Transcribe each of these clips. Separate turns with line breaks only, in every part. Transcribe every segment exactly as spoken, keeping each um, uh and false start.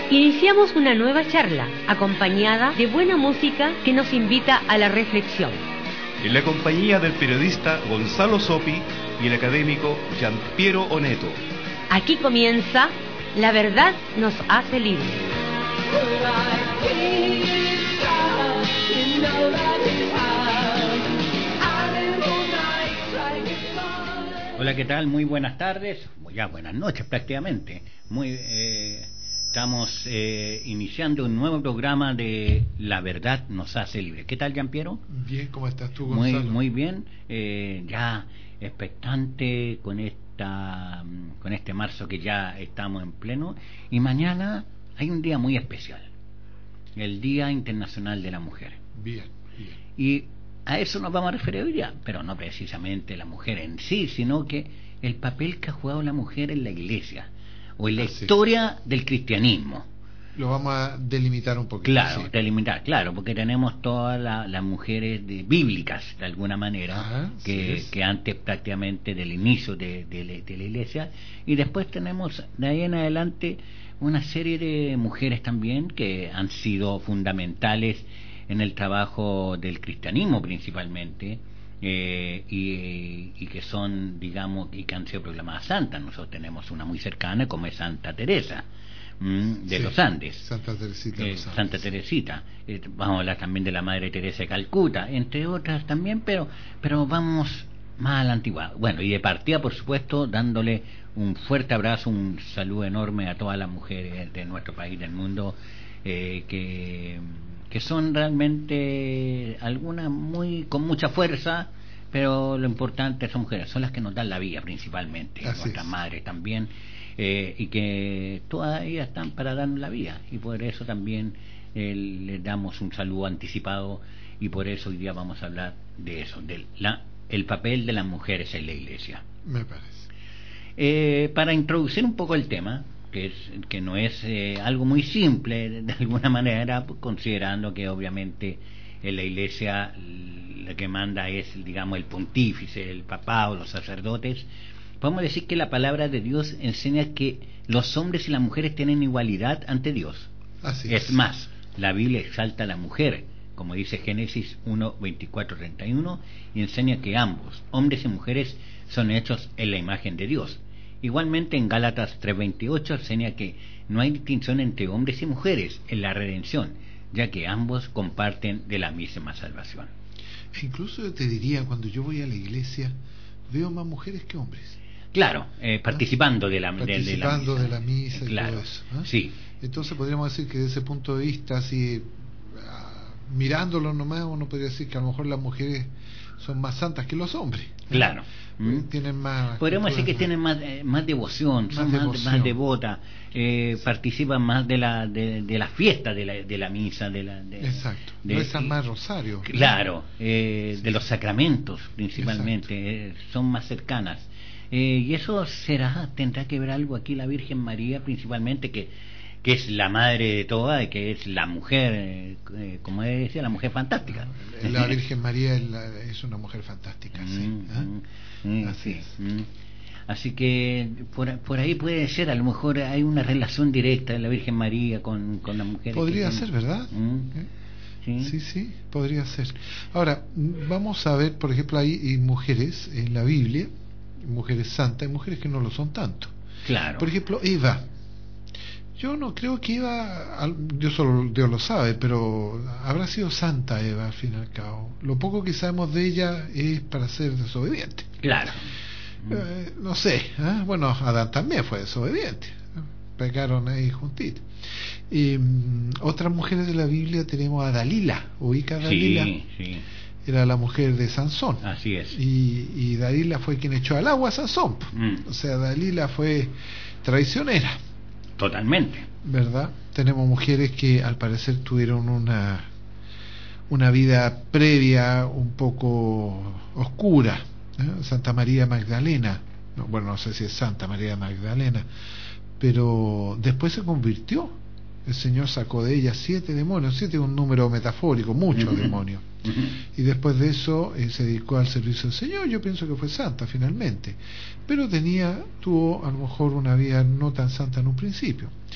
Iniciamos una nueva charla acompañada de buena música que nos invita a la reflexión.
En la compañía del periodista Gonzalo Sopi y el académico Giampiero Oneto.
Aquí comienza La Verdad Nos Hace Libres.
Hola, ¿qué tal? Muy buenas tardes, ya buenas noches prácticamente. Muy eh, estamos eh, iniciando un nuevo programa de La Verdad Nos Hace Libres. ¿Qué tal, Giampiero?
Bien, ¿cómo estás tú, Gonzalo?
Muy, muy bien, eh, ya expectante con esta, con este marzo que ya estamos en pleno. Y mañana hay un día muy especial, el Día Internacional de la Mujer.
Bien, bien.
Y a eso nos vamos a referir hoy día, pero no precisamente la mujer en sí, sino que el papel que ha jugado la mujer en la iglesia o en la Así. historia del cristianismo.
Lo vamos a delimitar un poquito.
Claro,
sí.
delimitar, claro, porque tenemos todas la, las mujeres de, bíblicas, de alguna manera,
Ajá,
que,
sí
que antes prácticamente del inicio de, de, de la iglesia, y después tenemos de ahí en adelante una serie de mujeres también que han sido fundamentales en el trabajo del cristianismo principalmente, eh, y, y que son, digamos, y que han sido proclamadas santas. Nosotros tenemos una muy cercana como es Santa Teresa mmm, de sí, los Andes,
Santa Teresita,
eh,
los Andes.
Santa Teresita. Eh, vamos a hablar también de la Madre Teresa de Calcuta, entre otras también, pero pero vamos más a la antigua. Bueno, y de partida, por supuesto, dándole un fuerte abrazo, un saludo enorme a todas las mujeres de nuestro país, del mundo, eh, que que son realmente algunas muy con mucha fuerza, pero lo importante son mujeres, son las que nos dan la vida principalmente,
Así
nuestras
es.
madres también, eh, y que todas ellas están para darnos la vida, y por eso también eh, les damos un saludo anticipado, y por eso hoy día vamos a hablar de eso, del la, el papel de las mujeres en la iglesia.
Me parece.
Eh, para introducir un poco el tema, que es que no es eh, algo muy simple de, de alguna manera, considerando que obviamente en la iglesia lo que manda es, digamos, el pontífice, el papado, los sacerdotes. Podemos decir que la palabra de Dios enseña que los hombres y las mujeres tienen igualdad ante Dios.
Así
es.
es
más, la Biblia exalta a la mujer, como dice Génesis uno, veinticuatro, treinta y uno, y enseña que ambos, hombres y mujeres, son hechos en la imagen de Dios. Igualmente en Gálatas tres veintiocho enseña que no hay distinción entre hombres y mujeres en la redención, ya que ambos comparten de la misma salvación.
E incluso yo te diría, cuando yo voy a la iglesia, veo más mujeres que hombres.
Claro, eh, participando, ¿Ah? de, la,
participando
de, de la misa,
de la misa y
claro,
todo eso. ¿eh?
Sí.
Entonces podríamos decir que desde ese punto de vista, así, uh, mirándolo nomás, uno podría decir que a lo mejor las mujeres son más santas que los hombres.
Claro.
¿Mm? Tienen más,
podríamos decir que más, tienen más eh, más devoción,
más
son más,
devoción.
más devotas, eh, sí. participan más de la de, de la fiesta de la, de la misa, de la de,
exacto,
de,
rezan más rosario,
claro, eh, sí. de los sacramentos principalmente, eh, son más cercanas, eh, y eso será, tendrá que ver algo aquí la Virgen María principalmente, que que es la madre de todas, que es la mujer, eh, como decía, la mujer fantástica.
La Virgen María es, la, es una mujer fantástica, sí. ¿eh?
Mm,
Así
sí.
es.
Mm. Así que por, por ahí puede ser, a lo mejor hay una relación directa de la Virgen María con, con la mujer.
Podría ser, ¿verdad?
Mm.
¿Sí? sí, sí, podría ser. Ahora, vamos a ver, por ejemplo, hay, hay mujeres en la Biblia, mujeres santas, y mujeres que no lo son tanto.
Claro.
Por ejemplo, Eva. Yo no creo que Eva, yo solo Dios lo sabe, pero habrá sido santa Eva al fin y al cabo. Lo poco que sabemos de ella es para ser desobediente.
Claro.
Eh, no sé, ¿eh? Bueno, Adán también fue desobediente. ¿eh? Pecaron ahí juntitos. Y um, otras mujeres de la Biblia tenemos a Dalila, ubica a Dalila.
Sí, sí.
Era la mujer de Sansón.
Así es.
Y, y Dalila fue quien echó al agua a Sansón. Mm. O sea, Dalila fue traicionera.
Totalmente.
¿Verdad? Tenemos mujeres que al parecer tuvieron una una vida previa un poco oscura. ¿eh? Santa María Magdalena, no, bueno, no sé si es Santa María Magdalena, pero después se convirtió. El Señor sacó de ella siete demonios, siete es un número metafórico, muchos uh-huh. demonios. Uh-huh. Y después de eso eh, se dedicó al servicio del Señor. Yo pienso que fue santa finalmente, pero tenía, tuvo a lo mejor una vida no tan santa en un principio.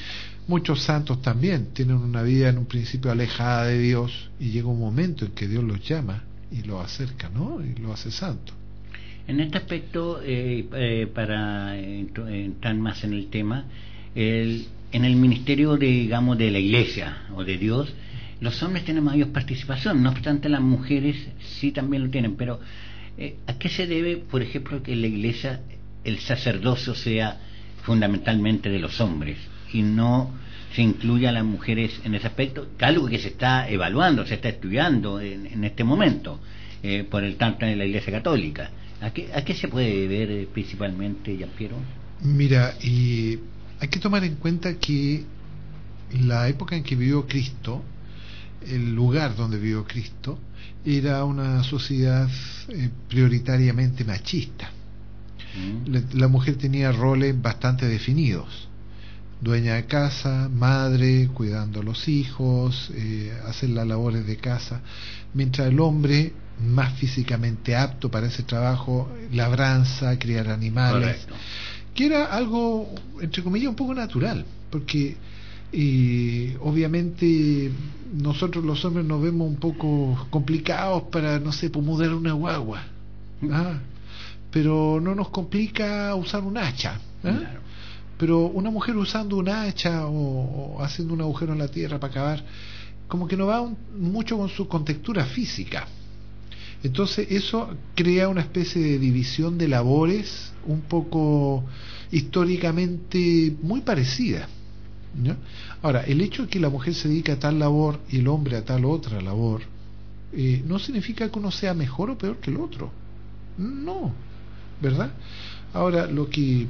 Muchos santos también tienen una vida en un principio alejada de Dios y llega un momento en que Dios los llama y los acerca, ¿no? Y los hace santos.
En este aspecto, eh, eh, para entrar más en el tema, el, en el ministerio, de, digamos, de la Iglesia o de Dios, los hombres tienen mayor participación, no obstante las mujeres sí también lo tienen, pero eh, ¿a qué se debe, por ejemplo, que en la Iglesia el sacerdocio sea fundamentalmente de los hombres y no se incluya a las mujeres en ese aspecto? Algo que se está evaluando, se está estudiando en, en este momento, eh, por el tanto en la Iglesia Católica. ¿A qué, a qué se puede deber eh, principalmente, Giampiero?
Mira, y hay que tomar en cuenta que la época en que vivió Cristo, el lugar donde vivió Cristo, era una sociedad eh, prioritariamente machista. Mm. La, la mujer tenía roles bastante definidos: dueña de casa, madre, cuidando a los hijos, eh, hacer las labores de casa, mientras el hombre, más físicamente apto para ese trabajo, labranza, criar animales. Correcto. Que era algo, entre comillas, un poco natural, porque eh, obviamente nosotros los hombres nos vemos un poco complicados para, no sé, pues mudar una guagua, ¿ah? Pero no nos complica usar un hacha, ¿ah? Claro. Pero una mujer usando un hacha o, o haciendo un agujero en la tierra para cavar, como que no va un, mucho con su contextura física. Entonces eso crea una especie de división de labores un poco históricamente muy parecida, ¿no? Ahora, el hecho de que la mujer se dedica a tal labor y el hombre a tal otra labor, eh, no significa que uno sea mejor o peor que el otro. No, ¿verdad? Ahora, lo que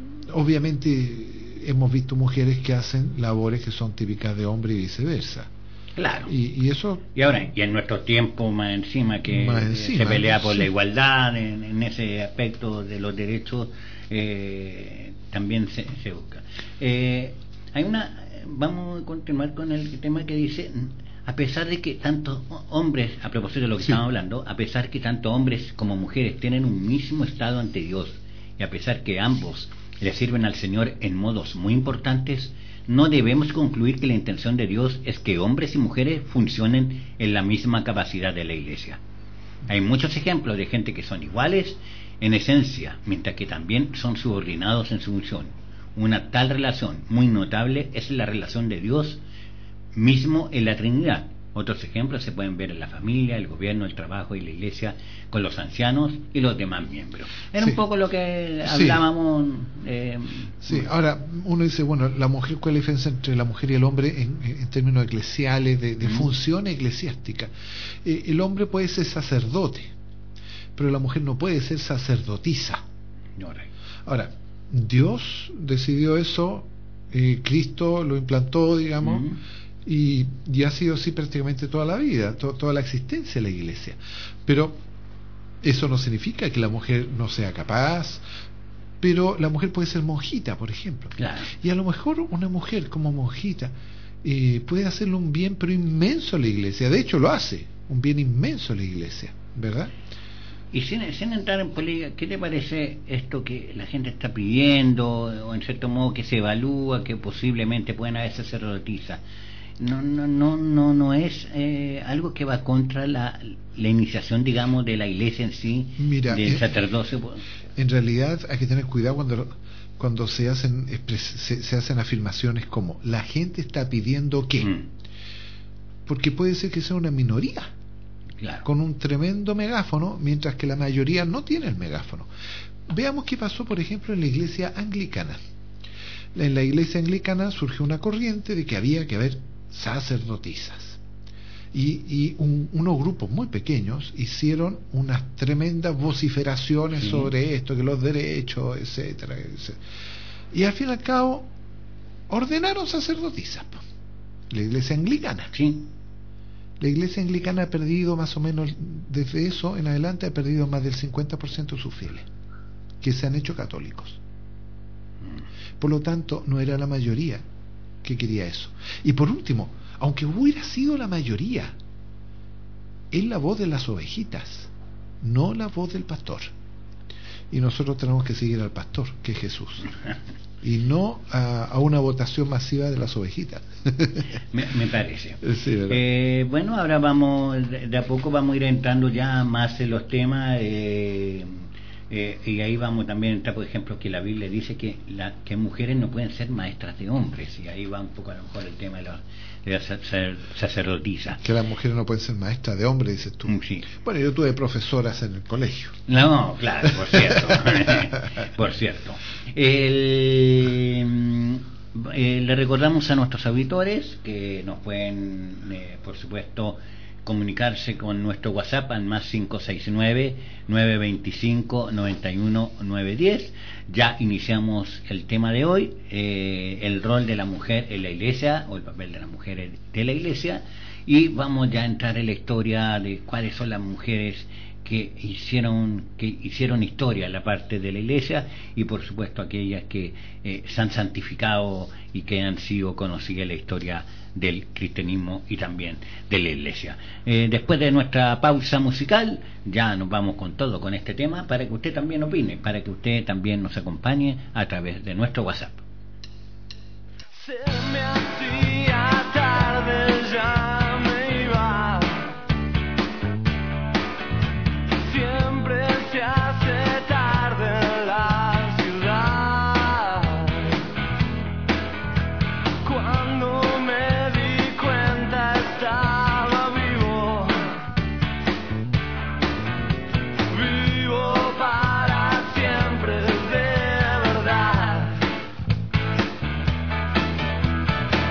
obviamente hemos visto mujeres que hacen labores que son típicas de hombre y viceversa.
Claro.
Y, y eso.
Y ahora, y en nuestro tiempo más encima que más encima, se pelea por sí. la igualdad en, en ese aspecto de los derechos, eh, también se, se busca. Eh, hay una. Vamos a continuar con el tema que dice: a pesar de que tantos hombres, a propósito de lo que sí. estamos hablando, a pesar que tanto hombres como mujeres tienen un mismo estado ante Dios, y a pesar que ambos le sirven al Señor en modos muy importantes, no debemos concluir que la intención de Dios es que hombres y mujeres funcionen en la misma capacidad de la Iglesia. Hay muchos ejemplos de gente que son iguales en esencia, mientras que también son subordinados en su función. Una tal relación muy notable es la relación de Dios mismo en la Trinidad. Otros ejemplos se pueden ver en la familia, el gobierno, el trabajo y la Iglesia, con los ancianos y los demás miembros. Era sí. un poco lo que hablábamos. Sí. Eh,
sí, ahora uno dice, bueno, la mujer, ¿cuál es la diferencia entre la mujer y el hombre en, en términos eclesiales, de, de mm. función eclesiástica? Eh, el hombre puede ser sacerdote, pero la mujer no puede ser sacerdotisa. Ahora, Dios decidió eso, eh, Cristo lo implantó, digamos, mm. Y, y ha sido así prácticamente toda la vida, to, toda la existencia de la Iglesia. Pero eso no significa que la mujer no sea capaz, pero la mujer puede ser monjita, por ejemplo.
Claro.
Y a lo mejor una mujer como monjita eh, puede hacerle un bien pero inmenso a la Iglesia. De hecho lo hace, un bien inmenso a la Iglesia, ¿verdad?
Y sin, sin entrar en política, ¿qué te parece esto que la gente está pidiendo, o en cierto modo que se evalúa que posiblemente pueden haber sacerdotisas? No, no, no, no, no es eh, algo que va contra la, la iniciación, digamos, de la Iglesia en sí.
Mira,
del
eh,
sacerdocio.
En realidad hay que tener cuidado cuando cuando se hacen se, se hacen afirmaciones como la gente está pidiendo que, mm. porque puede ser que sea una minoría,
claro,
con un tremendo megáfono, mientras que la mayoría no tiene el megáfono. Veamos qué pasó, por ejemplo, en la Iglesia anglicana. En la Iglesia anglicana surgió una corriente de que había que haber sacerdotisas y, y un, unos grupos muy pequeños hicieron unas tremendas vociferaciones sí. sobre esto, que los derechos, etcétera, etcétera, y al fin y al cabo ordenaron sacerdotisas. La Iglesia anglicana
sí.
la Iglesia anglicana ha perdido más o menos, desde eso en adelante ha perdido más del cincuenta por ciento de sus fieles, que se han hecho católicos. Por lo tanto, no era la mayoría que quería eso. Y por último, aunque hubiera sido la mayoría, es la voz de las ovejitas, no la voz del pastor. Y nosotros tenemos que seguir al pastor, que es Jesús. y no a, a una votación masiva de las ovejitas.
me, me parece.
Sí,
eh, bueno, ahora vamos, de, de a poco vamos a ir entrando ya más en los temas, eh, eh, y ahí vamos también a entrar, por ejemplo, que la Biblia dice que, la, que mujeres no pueden ser maestras de hombres, y ahí va un poco a lo mejor el tema de la, de la sacer, sacerdotisa.
Que las mujeres no pueden ser maestras de hombres, dices tú.
Sí.
Bueno, yo tuve profesoras en el colegio.
No, claro, por cierto. Por cierto. El, eh, le recordamos a nuestros auditores que nos pueden, eh, por supuesto, comunicarse con nuestro WhatsApp al más cinco seis nueve, nueve dos cinco, nueve uno nueve uno cero. Ya iniciamos el tema de hoy, eh, el rol de la mujer en la iglesia, o el papel de las mujeres de la iglesia, y vamos ya a entrar en la historia de cuáles son las mujeres que hicieron que hicieron historia en la parte de la iglesia, y por supuesto aquellas que eh, se han santificado y que han sido conocidas en la historia del cristianismo y también de la iglesia. Eh, después de nuestra pausa musical ya nos vamos con todo con este tema, para que usted también opine, para que usted también nos acompañe a través de nuestro WhatsApp.
Se me hacía tarde, ya me iba. Siempre se hace tarde en la ciudad. Cuando me di cuenta estaba vivo. Vivo para siempre, de verdad.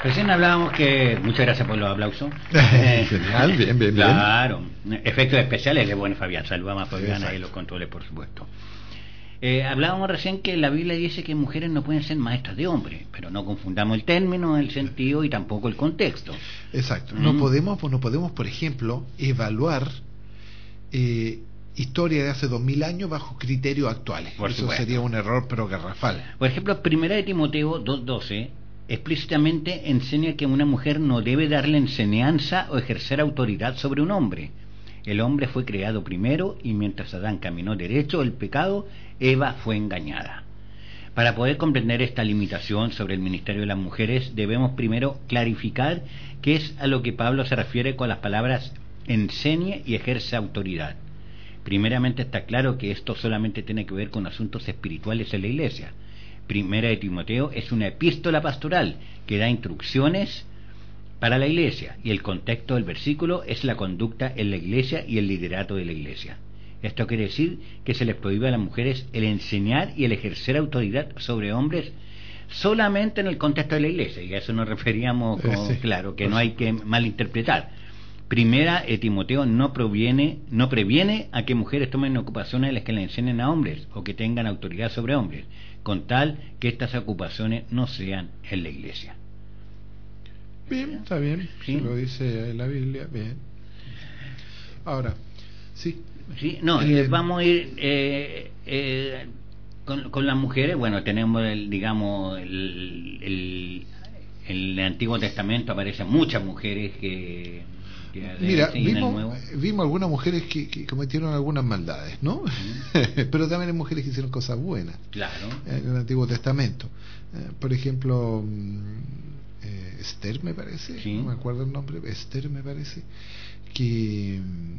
Recién hablábamos que... Muchas gracias por los aplausos.
Genial, bien, bien, bien.
Claro. Efectos especiales de buen Fabián. Saludamos a Fabián
Exacto.
ahí en los controles, por supuesto. Eh, hablábamos recién que la Biblia dice que mujeres no pueden ser maestras de hombres, pero no confundamos el término, el sentido y tampoco el contexto.
Exacto.
Mm.
No podemos, pues no podemos, por ejemplo, evaluar eh, historia de hace dos mil años bajo criterios actuales.
Por
Eso
supuesto.
sería un error, pero garrafal.
Por ejemplo, Primera de Timoteo dos doce explícitamente enseña que una mujer no debe darle enseñanza o ejercer autoridad sobre un hombre. El hombre fue creado primero y mientras Adán caminó derecho el pecado, Eva fue engañada. Para poder comprender esta limitación sobre el ministerio de las mujeres, debemos primero clarificar qué es a lo que Pablo se refiere con las palabras enseñe y ejerce autoridad. Primeramente está claro que esto solamente tiene que ver con asuntos espirituales en la iglesia. Primera de Timoteo es una epístola pastoral que da instrucciones para la iglesia y el contexto del versículo es la conducta en la iglesia y el liderato de la iglesia. Esto quiere decir que se les prohíbe a las mujeres el enseñar y el ejercer autoridad sobre hombres solamente en el contexto de la iglesia, y a eso nos referíamos con,
Eh, sí.
claro, que no hay que malinterpretar. Primera de Timoteo no proviene, no previene a que mujeres tomen ocupaciones en las que le enseñen a hombres o que tengan autoridad sobre hombres, con tal que estas ocupaciones no sean en la iglesia.
Bien, está bien.
Sí.
Si lo dice la Biblia, bien. Ahora, sí.
Sí, no,
Eh,
eh, vamos a ir eh, eh, con, con las mujeres. Bueno, tenemos el, digamos, el, el, el Antiguo Testamento aparecen muchas mujeres que, que
Mira,
sí, en el
vimos,
Nuevo.
vimos algunas mujeres que, que cometieron algunas maldades, ¿no? Pero también hay mujeres que hicieron cosas buenas
Claro.
en el Antiguo Testamento. Eh, por ejemplo, mm, eh, Esther, me parece,
Sí.
no me acuerdo el nombre, Esther, me parece, que,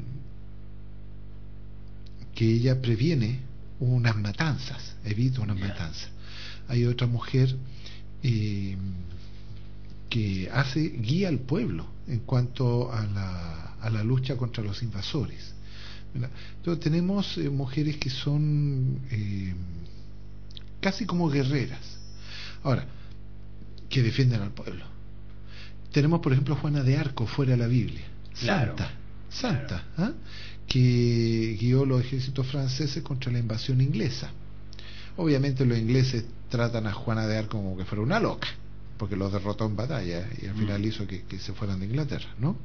que ella previene unas matanzas, evita unas
Ya.
matanzas. Hay otra mujer eh, que hace guía al pueblo en cuanto a la, a la lucha contra los invasores, ¿verdad? Entonces tenemos eh, mujeres que son eh, casi como guerreras, ahora, que defienden al pueblo. Tenemos, por ejemplo, Juana de Arco fuera de la Biblia,
Claro.
santa, santa, ¿ah? que guió los ejércitos franceses contra la invasión inglesa. Obviamente los ingleses tratan a Juana de Arco como que fuera una loca, porque los derrotó en batalla y al final
Mm.
hizo que, que se fueran de Inglaterra, ¿no?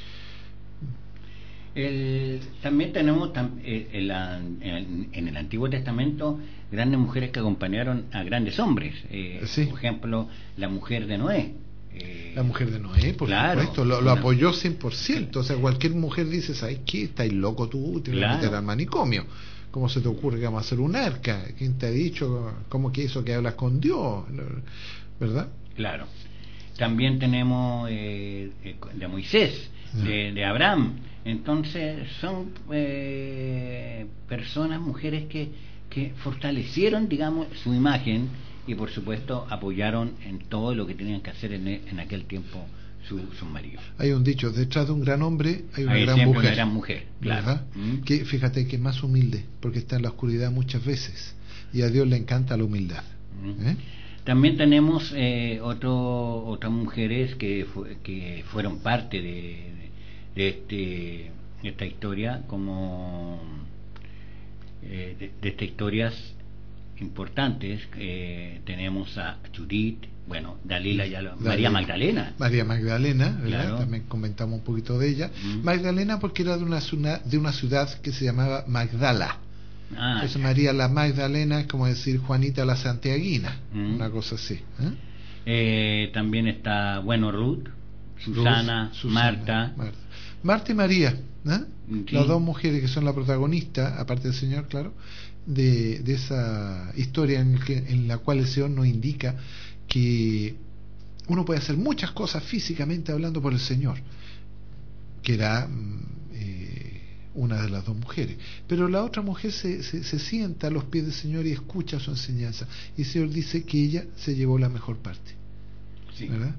El, también tenemos tam- eh, en, la- en- en el Antiguo Testamento grandes mujeres que acompañaron a grandes hombres. Eh,
Sí.
Por ejemplo, la mujer de Noé. Eh,
La mujer de Noé, por
Claro.
supuesto, lo, lo
Una-
apoyó cien por ciento. O sea, cualquier mujer dice, ¿sabes qué? Estás loco tú, te vas
Claro.
a meter al manicomio. ¿Cómo se te ocurre que vamos a hacer un arca? ¿Quién te ha dicho? ¿Cómo que eso que hablas con Dios? ¿Verdad?
Claro. También tenemos eh, eh, de Moisés, de, de Abraham. Entonces son eh, personas, mujeres que, que fortalecieron, digamos, su imagen y por supuesto apoyaron en todo lo que tenían que hacer en, en aquel tiempo su- sus maridos.
Hay un dicho, detrás de un gran hombre hay una
Hay
gran
siempre
mujer.
una gran mujer, claro.
¿Verdad?
Mm.
Que fíjate que es más humilde, porque está en la oscuridad muchas veces. Y a Dios le encanta la humildad.
Mm.
¿Eh?
También tenemos eh, otro, otras mujeres que, fu- que fueron parte de, de, este, de esta historia, como eh, de, de estas historias importantes. Eh, tenemos a Judith, bueno, Dalila, ya lo-
Dalila.
María Magdalena.
María Magdalena, ¿verdad?
Claro.
También comentamos un poquito de ella.
Mm.
Magdalena porque era de una, zuna- de una ciudad que se llamaba Magdala.
Ah,
Entonces María la Magdalena es como decir Juanita la Santiaguina,
Mm.
una cosa así. ¿eh?
eh, también está, bueno, Ruth, Susana,
Ruth, Susana,
Marta.
Marta. Marta y María, ¿eh?
Sí.
Las dos mujeres que son la protagonista, aparte del Señor, claro, de, de esa historia en, el que, en la cual el Señor nos indica que uno puede hacer muchas cosas físicamente hablando por el Señor, que era mm, eh, una de las dos mujeres, pero la otra mujer se, se, se sienta a los pies del Señor y escucha su enseñanza, y el Señor dice que ella se llevó la mejor parte,
Sí.
¿verdad?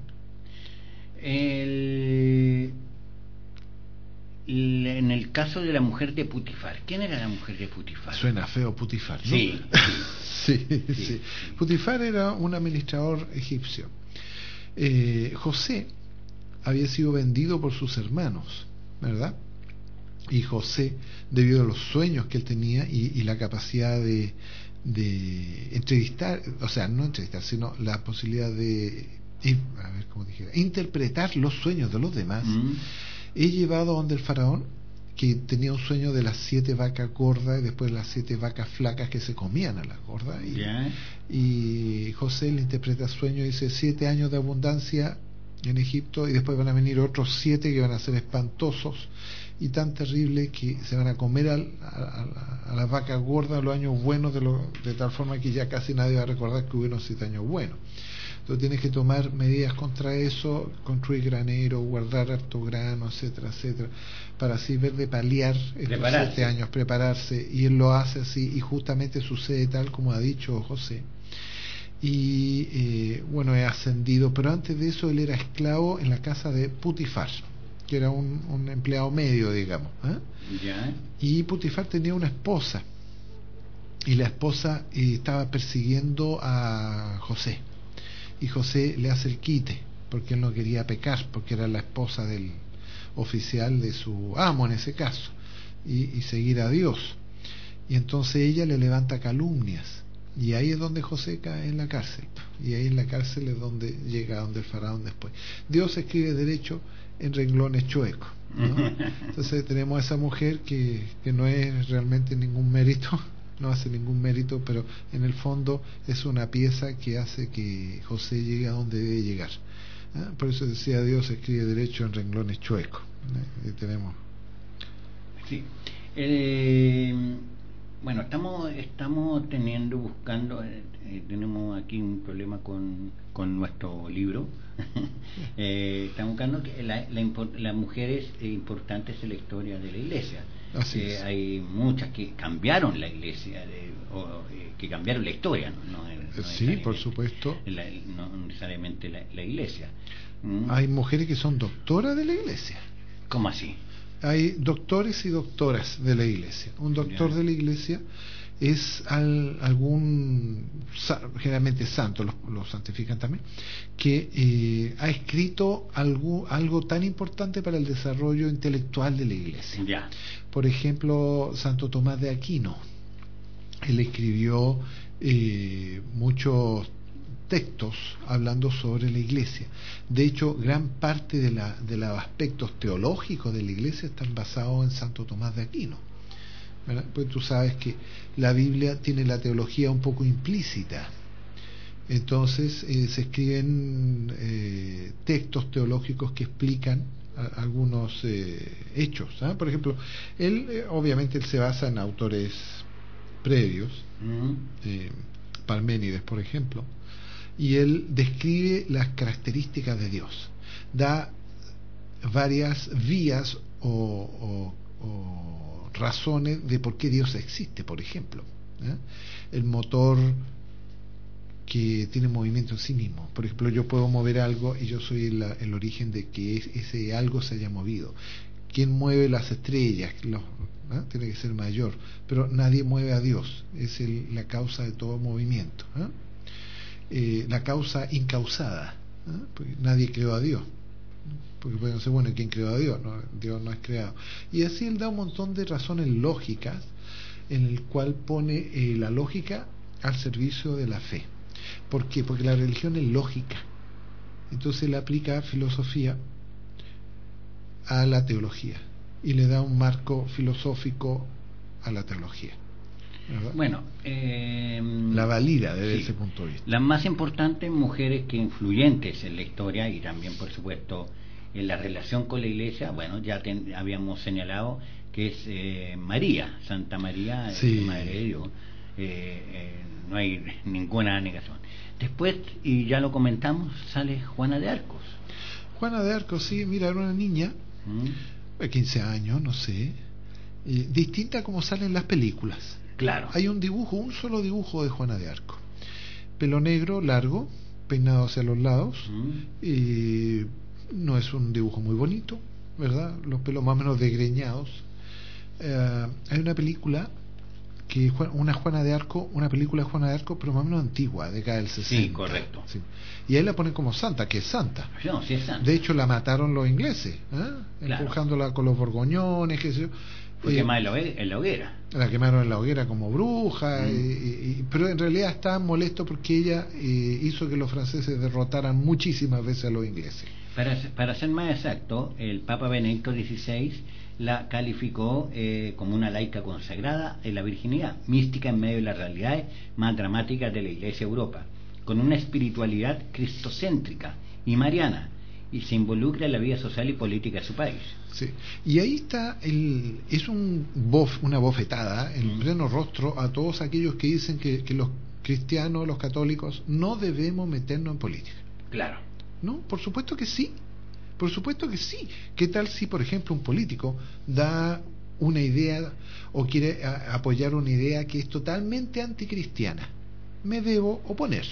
El, el- en el caso de la mujer de Putifar, ¿quién era la mujer de Putifar?
Suena feo Putifar, ¿no?
Sí,
sí, sí.
sí.
Putifar era un administrador egipcio. Eh, José había sido vendido por sus hermanos, ¿verdad? Y José, debido a los sueños que él tenía y, y la capacidad de, de entrevistar, o sea, no entrevistar, sino la posibilidad de, a ver cómo dijera, interpretar los sueños de los demás, mm. he llevado a donde el faraón, que tenía un sueño de las siete vacas gordas y después las siete vacas flacas que se comían a las gordas. Y, yeah. y José le interpreta el sueño y dice: siete años de abundancia en Egipto y después van a venir otros siete que van a ser espantosos y tan terribles que se van a comer al, a, a, a las vacas gordas los años buenos, de, lo, de tal forma que ya casi nadie va a recordar que hubieron siete años buenos. Entonces tienes que tomar medidas contra eso, construir granero, guardar harto grano, etcétera, etcétera, para así ver de paliar estos siete años, prepararse, y él lo hace así, y justamente sucede tal como ha dicho José. Y eh, bueno, he ascendido, pero antes de eso él era esclavo en la casa de Putifar, que era un, un empleado medio, digamos, ¿eh? Yeah. Y Putifar tenía una esposa, y la esposa eh, estaba persiguiendo a José, y José le hace el quite porque él no quería pecar, porque era la esposa del oficial de su amo en ese caso, y, y seguir a Dios. Y entonces ella le levanta calumnias, y ahí es donde José cae en la cárcel, y ahí en la cárcel es donde llega a donde el faraón después. Dios escribe derecho en renglones chuecos, ¿no? Entonces tenemos a esa mujer que, que no es realmente ningún mérito, no hace ningún mérito, pero en el fondo es una pieza que hace que José llegue a donde debe llegar. ¿Eh? Por eso decía: Dios escribe derecho en renglones chuecos. ¿Eh? Y tenemos.
Sí. Eh, bueno, estamos estamos teniendo, buscando, eh, tenemos aquí un problema con, con nuestro libro. eh, estamos buscando que la, la, la mujeres importantes en la historia de la Iglesia. Eh, hay muchas que cambiaron la iglesia, de, o, eh, que cambiaron la historia, no, no, no
sí, por supuesto,
la, no necesariamente la, la iglesia. ¿Mm?
Hay mujeres que son doctoras de la iglesia.
¿Cómo así?
Hay doctores y doctoras de la iglesia. Un doctor ya. de la iglesia es al, algún, generalmente santo, los, los santifican también, que eh, ha escrito algo, algo tan importante para el desarrollo intelectual de la iglesia.
Ya.
Por ejemplo, Santo Tomás de Aquino, él escribió eh, muchos textos hablando sobre la iglesia. De hecho, gran parte de, la, de los aspectos teológicos de la iglesia están basados en Santo Tomás de Aquino, ¿verdad? Pues tú sabes que la Biblia tiene la teología un poco implícita, entonces eh, se escriben eh, textos teológicos que explican a, algunos eh, hechos, ¿eh? Por ejemplo, él eh, obviamente él se basa en autores previos, uh-huh. eh, Parménides por ejemplo, y él describe las características de Dios, da varias vías o, o, o razones de por qué Dios existe, por ejemplo, ¿eh? El motor que tiene movimiento en sí mismo. Por ejemplo, yo puedo mover algo y yo soy la, el origen de que es, ese algo se haya movido. ¿Quién mueve las estrellas? Los, ¿eh? Tiene que ser mayor, pero nadie mueve a Dios, es el, la causa de todo movimiento, ¿eh? Eh, la causa incausada, ¿eh? Porque nadie creó a Dios, porque pueden decir, bueno, ¿quién creó a Dios? No, Dios no es creado. Y así él da un montón de razones lógicas en el cual pone eh, la lógica al servicio de la fe. ¿Por qué? Porque la religión es lógica, entonces él aplica filosofía a la teología y le da un marco filosófico a la teología, ¿verdad?
Bueno, eh,
la valida desde
sí,
ese punto de vista.
Las más importantes mujeres que influyentes en la historia y también por supuesto en la relación con la iglesia, bueno, ya ten, habíamos señalado que es eh, María, Santa María,
sí.
Madre de Dios, eh, eh, no hay ninguna negación. Después, y ya lo comentamos, sale Juana de Arcos.
Juana de Arcos, sí, mira, era una niña ¿Mm? de quince años, no sé, eh, distinta como salen las películas.
Claro.
Hay un dibujo, un solo dibujo de Juana de Arco. Pelo negro, largo, peinado hacia los lados. Mm. Eh, no es un dibujo muy bonito, ¿verdad? Los pelos más o menos desgreñados. Eh, hay una película que Juan- una Juana de Arco, una película de Juana de Arco, pero más o menos antigua, década del sesenta.
Sí, correcto.
Sí. Y ahí la ponen como santa, que es santa.
No, sí es santa.
De hecho, la mataron los ingleses, ¿eh?
Claro.
Empujándola con los borgoñones, qué sé yo.
Fue
Eh,
quemada en la hogue- en la hoguera.
la quemaron en la hoguera como bruja,
Mm.
y- y- y- pero en realidad estaban molestos porque ella eh, hizo que los franceses derrotaran muchísimas veces a los ingleses.
Para, para ser más exacto, el Papa Benedicto dieciséis la calificó eh, como una laica consagrada en la virginidad, mística en medio de las realidades más dramáticas de la Iglesia de Europa, con una espiritualidad cristocéntrica y mariana, y se involucra en la vida social y política de su país.
Sí. Y ahí está, el, es un bof, una bofetada en
Mm.
pleno rostro a todos aquellos que dicen que, que los cristianos, los católicos, no debemos meternos en política.
Claro.
No, por supuesto que sí. Por supuesto que sí. ¿Qué tal si, por ejemplo, un político da una idea o quiere a- apoyar una idea que es totalmente anticristiana? Me debo oponer.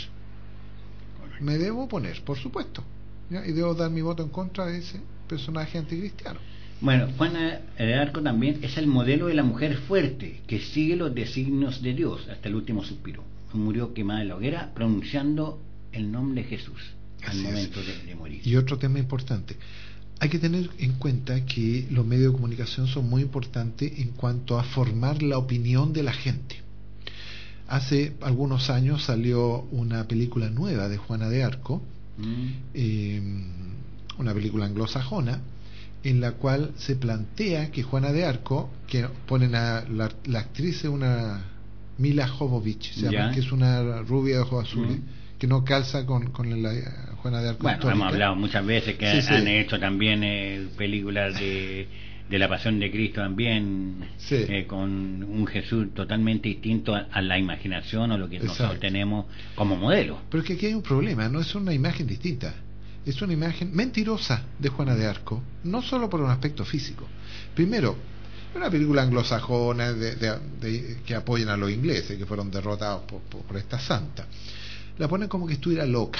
Me debo oponer, por supuesto. ¿Ya? Y debo dar mi voto en contra de ese personaje anticristiano.
Bueno, Juana de Arco también es el modelo de la mujer fuerte que sigue los designios de Dios hasta el último suspiro. Murió quemada en la hoguera pronunciando el nombre de Jesús al
Así es.
momento de, de morir.
Y otro tema importante. Hay que tener en cuenta que los medios de comunicación son muy importantes en cuanto a formar la opinión de la gente. Hace algunos años salió una película nueva de Juana de Arco,
Mm.
eh, una película anglosajona, en la cual se plantea que Juana de Arco, que ponen a la, la actriz es una Mila Jovovich, se llama,
Ya.
que es una rubia de ojos azules,
Mm.
que no calza con, con la Juana de Arco
Bueno,
histórica.
hemos hablado muchas veces que
Sí, sí.
han hecho también eh, películas de, de la Pasión de Cristo también,
Sí.
eh, con un Jesús totalmente distinto a, a la imaginación o lo que nosotros
Exacto.
tenemos como modelo.
Pero es que aquí hay un problema, no es una imagen distinta, es una imagen mentirosa de Juana de Arco, no solo por un aspecto físico. Primero, una película anglosajona de, de- de- que apoyan a los ingleses, que fueron derrotados por, por- por esta santa. La ponen como que estuviera loca,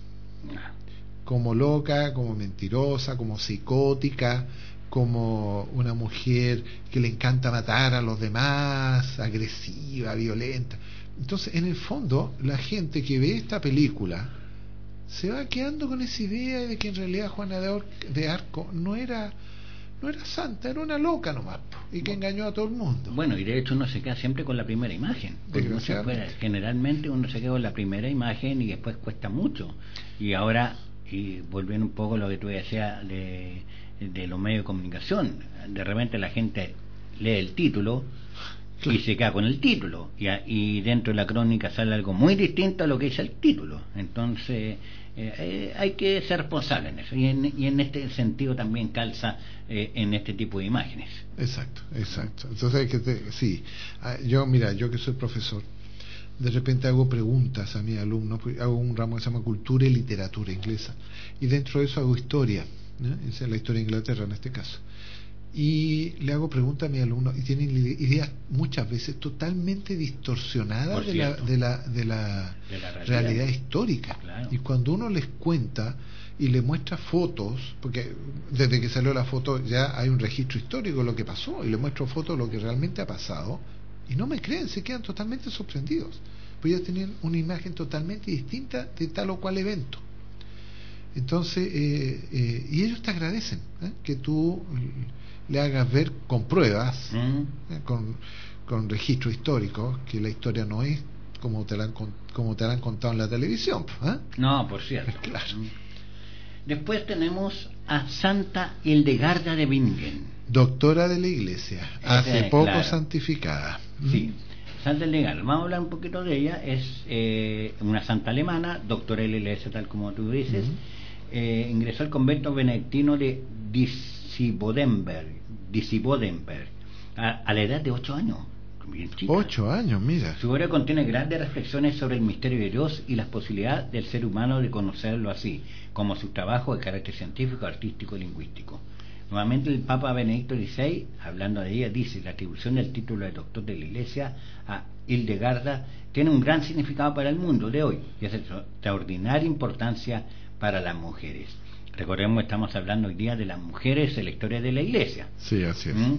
como loca, como mentirosa, como psicótica, como una mujer que le encanta matar a los demás, agresiva, violenta. Entonces, en el fondo, la gente que ve esta película se va quedando con esa idea de que en realidad Juana de, Or- de Arco no era no era santa, era una loca nomás, po, y que engañó a todo el mundo.
Bueno, y de hecho uno se queda siempre con la primera imagen. Porque muchas
Desgraciadamente.
veces, generalmente uno se queda con la primera imagen y después cuesta mucho. Y ahora, y volviendo un poco a lo que tú decías de, de los medios de comunicación, de repente la gente lee el título y se queda con el título. Y, a- y dentro de la crónica sale algo muy distinto a lo que dice el título. Entonces, eh, eh, hay que ser responsable en eso. Y en, y en este sentido también calza eh, en este tipo de imágenes.
Exacto, exacto. Entonces hay que te- sí, Ah, yo mira, yo que soy profesor, de repente hago preguntas a mis alumnos, pues, hago un ramo que se llama Cultura y Literatura Inglesa, y dentro de eso hago historia, ¿no? Esa es la historia de Inglaterra en este caso. Y le hago preguntas a mis alumnos y tienen ideas muchas veces totalmente distorsionadas
Por
de la,
cierto.
de la de la
De la
realidad.
realidad.
histórica.
Claro.
Y cuando uno les cuenta y le muestra fotos, porque desde que salió la foto ya hay un registro histórico de lo que pasó, y le muestro fotos de lo que realmente ha pasado, y no me creen, se quedan totalmente sorprendidos, pues ellos tenían una imagen totalmente distinta de tal o cual evento. Entonces, eh, eh, y ellos te agradecen, ¿eh? que tú eh, le hagas ver con pruebas,
Mm.
eh, con, con registros históricos, que la historia no es como te la han, con- como te la han contado en la televisión. ¿eh?
No, por cierto.
Claro.
Después tenemos a Santa Hildegarda de Bingen.
Doctora de la Iglesia,
Esa
hace
es,
poco
claro.
santificada.
Sí, Santa Hildegarda. Vamos a hablar un poquito de ella. Es eh, una santa alemana, doctora de la Iglesia, tal como tú dices.
Ujú.
Eh, ingresó al convento benedictino de Disibodenberg, Disibodenberg a, a la edad de ocho años. Bien chica.
Ocho años, mira.
Su obra contiene grandes reflexiones sobre el misterio de Dios y las posibilidades del ser humano de conocerlo así, como su trabajo de carácter científico, artístico y lingüístico. Nuevamente el Papa Benedicto dieciséis, hablando de ella, dice: la atribución del título de doctor de la Iglesia a Hildegarda tiene un gran significado para el mundo de hoy y es de extraordinaria importancia para las mujeres. Recordemos, estamos hablando hoy día de las mujeres en la historia de la Iglesia.
Sí, así es.
¿Mm?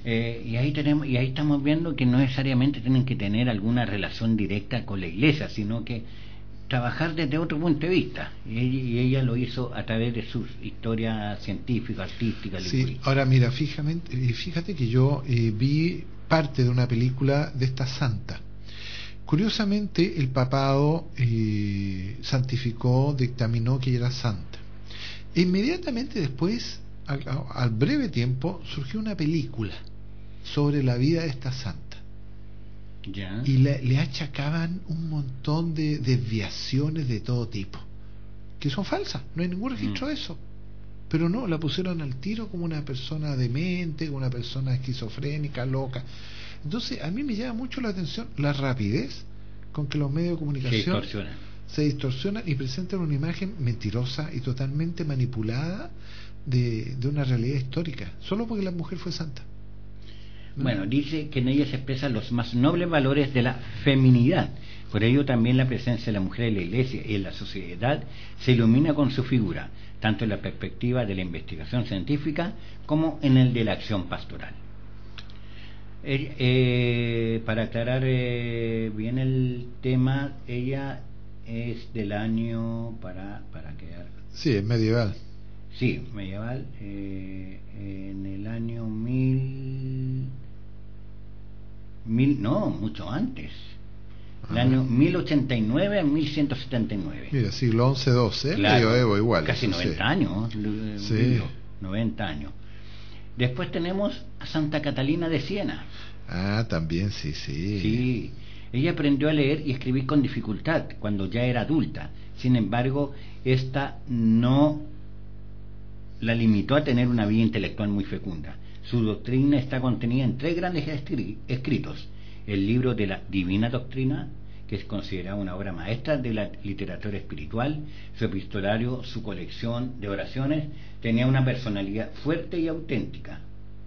Eh, y ahí tenemos y ahí estamos viendo que no necesariamente tienen que tener alguna relación directa con la iglesia, sino que trabajar desde otro punto de vista, y ella, y ella lo hizo a través de su historia científica, artística,
Sí,
lingüística.
ahora mira, fíjate, fíjate que yo eh, vi parte de una película de esta santa. Curiosamente, el papado eh, santificó, dictaminó que ella era santa. E inmediatamente después, al, al breve tiempo, surgió una película sobre la vida de esta santa.
Ya.
Y le, le achacaban un montón de desviaciones de todo tipo, que son falsas, no hay ningún registro
Mm.
de eso. Pero no, la pusieron al tiro como una persona demente, como una persona esquizofrénica, loca. Entonces, a mí me llama mucho la atención la rapidez con que los medios de
Se
comunicación
distorsiona.
se distorsionan y presentan una imagen mentirosa y totalmente manipulada de, de una realidad histórica, solo porque la mujer fue santa.
Bueno, dice que en ella se expresan los más nobles valores de la feminidad. Por ello también la presencia de la mujer en la iglesia y en la sociedad se ilumina con su figura, tanto en la perspectiva de la investigación científica como en el de la acción pastoral. Eh, eh, para aclarar eh, bien el tema, ella es del año, para, para quedar...
Sí, es medieval.
Sí, medieval, eh, en el año mil, mil, no, mucho antes, el
Ah.
año mil ochenta y nueve a mil ciento setenta y nueve.
Mira, siglo once, doce,
Claro,
medioevo igual.
casi
eso
noventa
sí.
años, l-
Sí.
vivió, noventa años. Después tenemos a Santa Catalina de Siena.
Ah, también, sí, sí.
Sí, ella aprendió a leer y escribir con dificultad cuando ya era adulta. Sin embargo, esta no la limitó a tener una vida intelectual muy fecunda. Su doctrina está contenida en tres grandes escri- escritos: el libro de la Divina Doctrina, que es considerado una obra maestra de la literatura espiritual; su epistolario, su colección de oraciones. Tenía una personalidad fuerte y auténtica,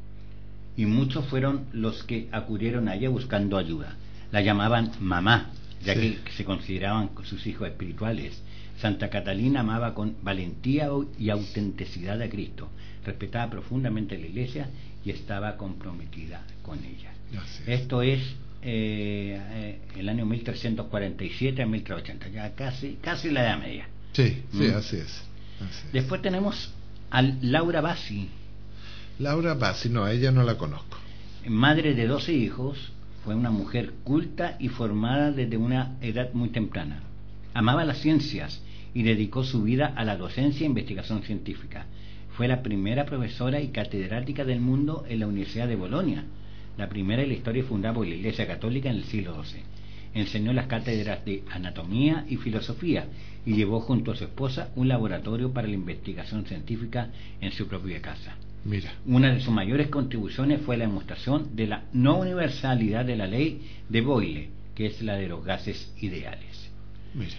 y muchos fueron los que acudieron a ella buscando ayuda. La llamaban mamá, ya
Sí.
que se consideraban sus hijos espirituales. Santa Catalina amaba con valentía y autenticidad a Cristo, respetaba profundamente la iglesia y estaba comprometida con ella.
Así es.
Esto es eh, eh, el año mil trescientos cuarenta y siete a mil trescientos ochenta, ya casi, casi la edad media.
Sí, sí,
Mm.
así es. Así es.
Después tenemos a Laura Bassi,
Laura Bassi, no, a ella no la conozco.
madre de doce hijos. Fue una mujer culta y formada desde una edad muy temprana. Amaba las ciencias y dedicó su vida a la docencia e investigación científica. Fue la primera profesora y catedrática del mundo en la Universidad de Bolonia, la primera en la historia fundada por la Iglesia Católica en el siglo doce. Enseñó las cátedras de anatomía y filosofía y llevó junto a su esposa un laboratorio para la investigación científica en su propia casa.
Mira,
Una de sus mayores contribuciones fue la demostración de la no universalidad de la ley de Boyle, que es la de los gases ideales.
mira.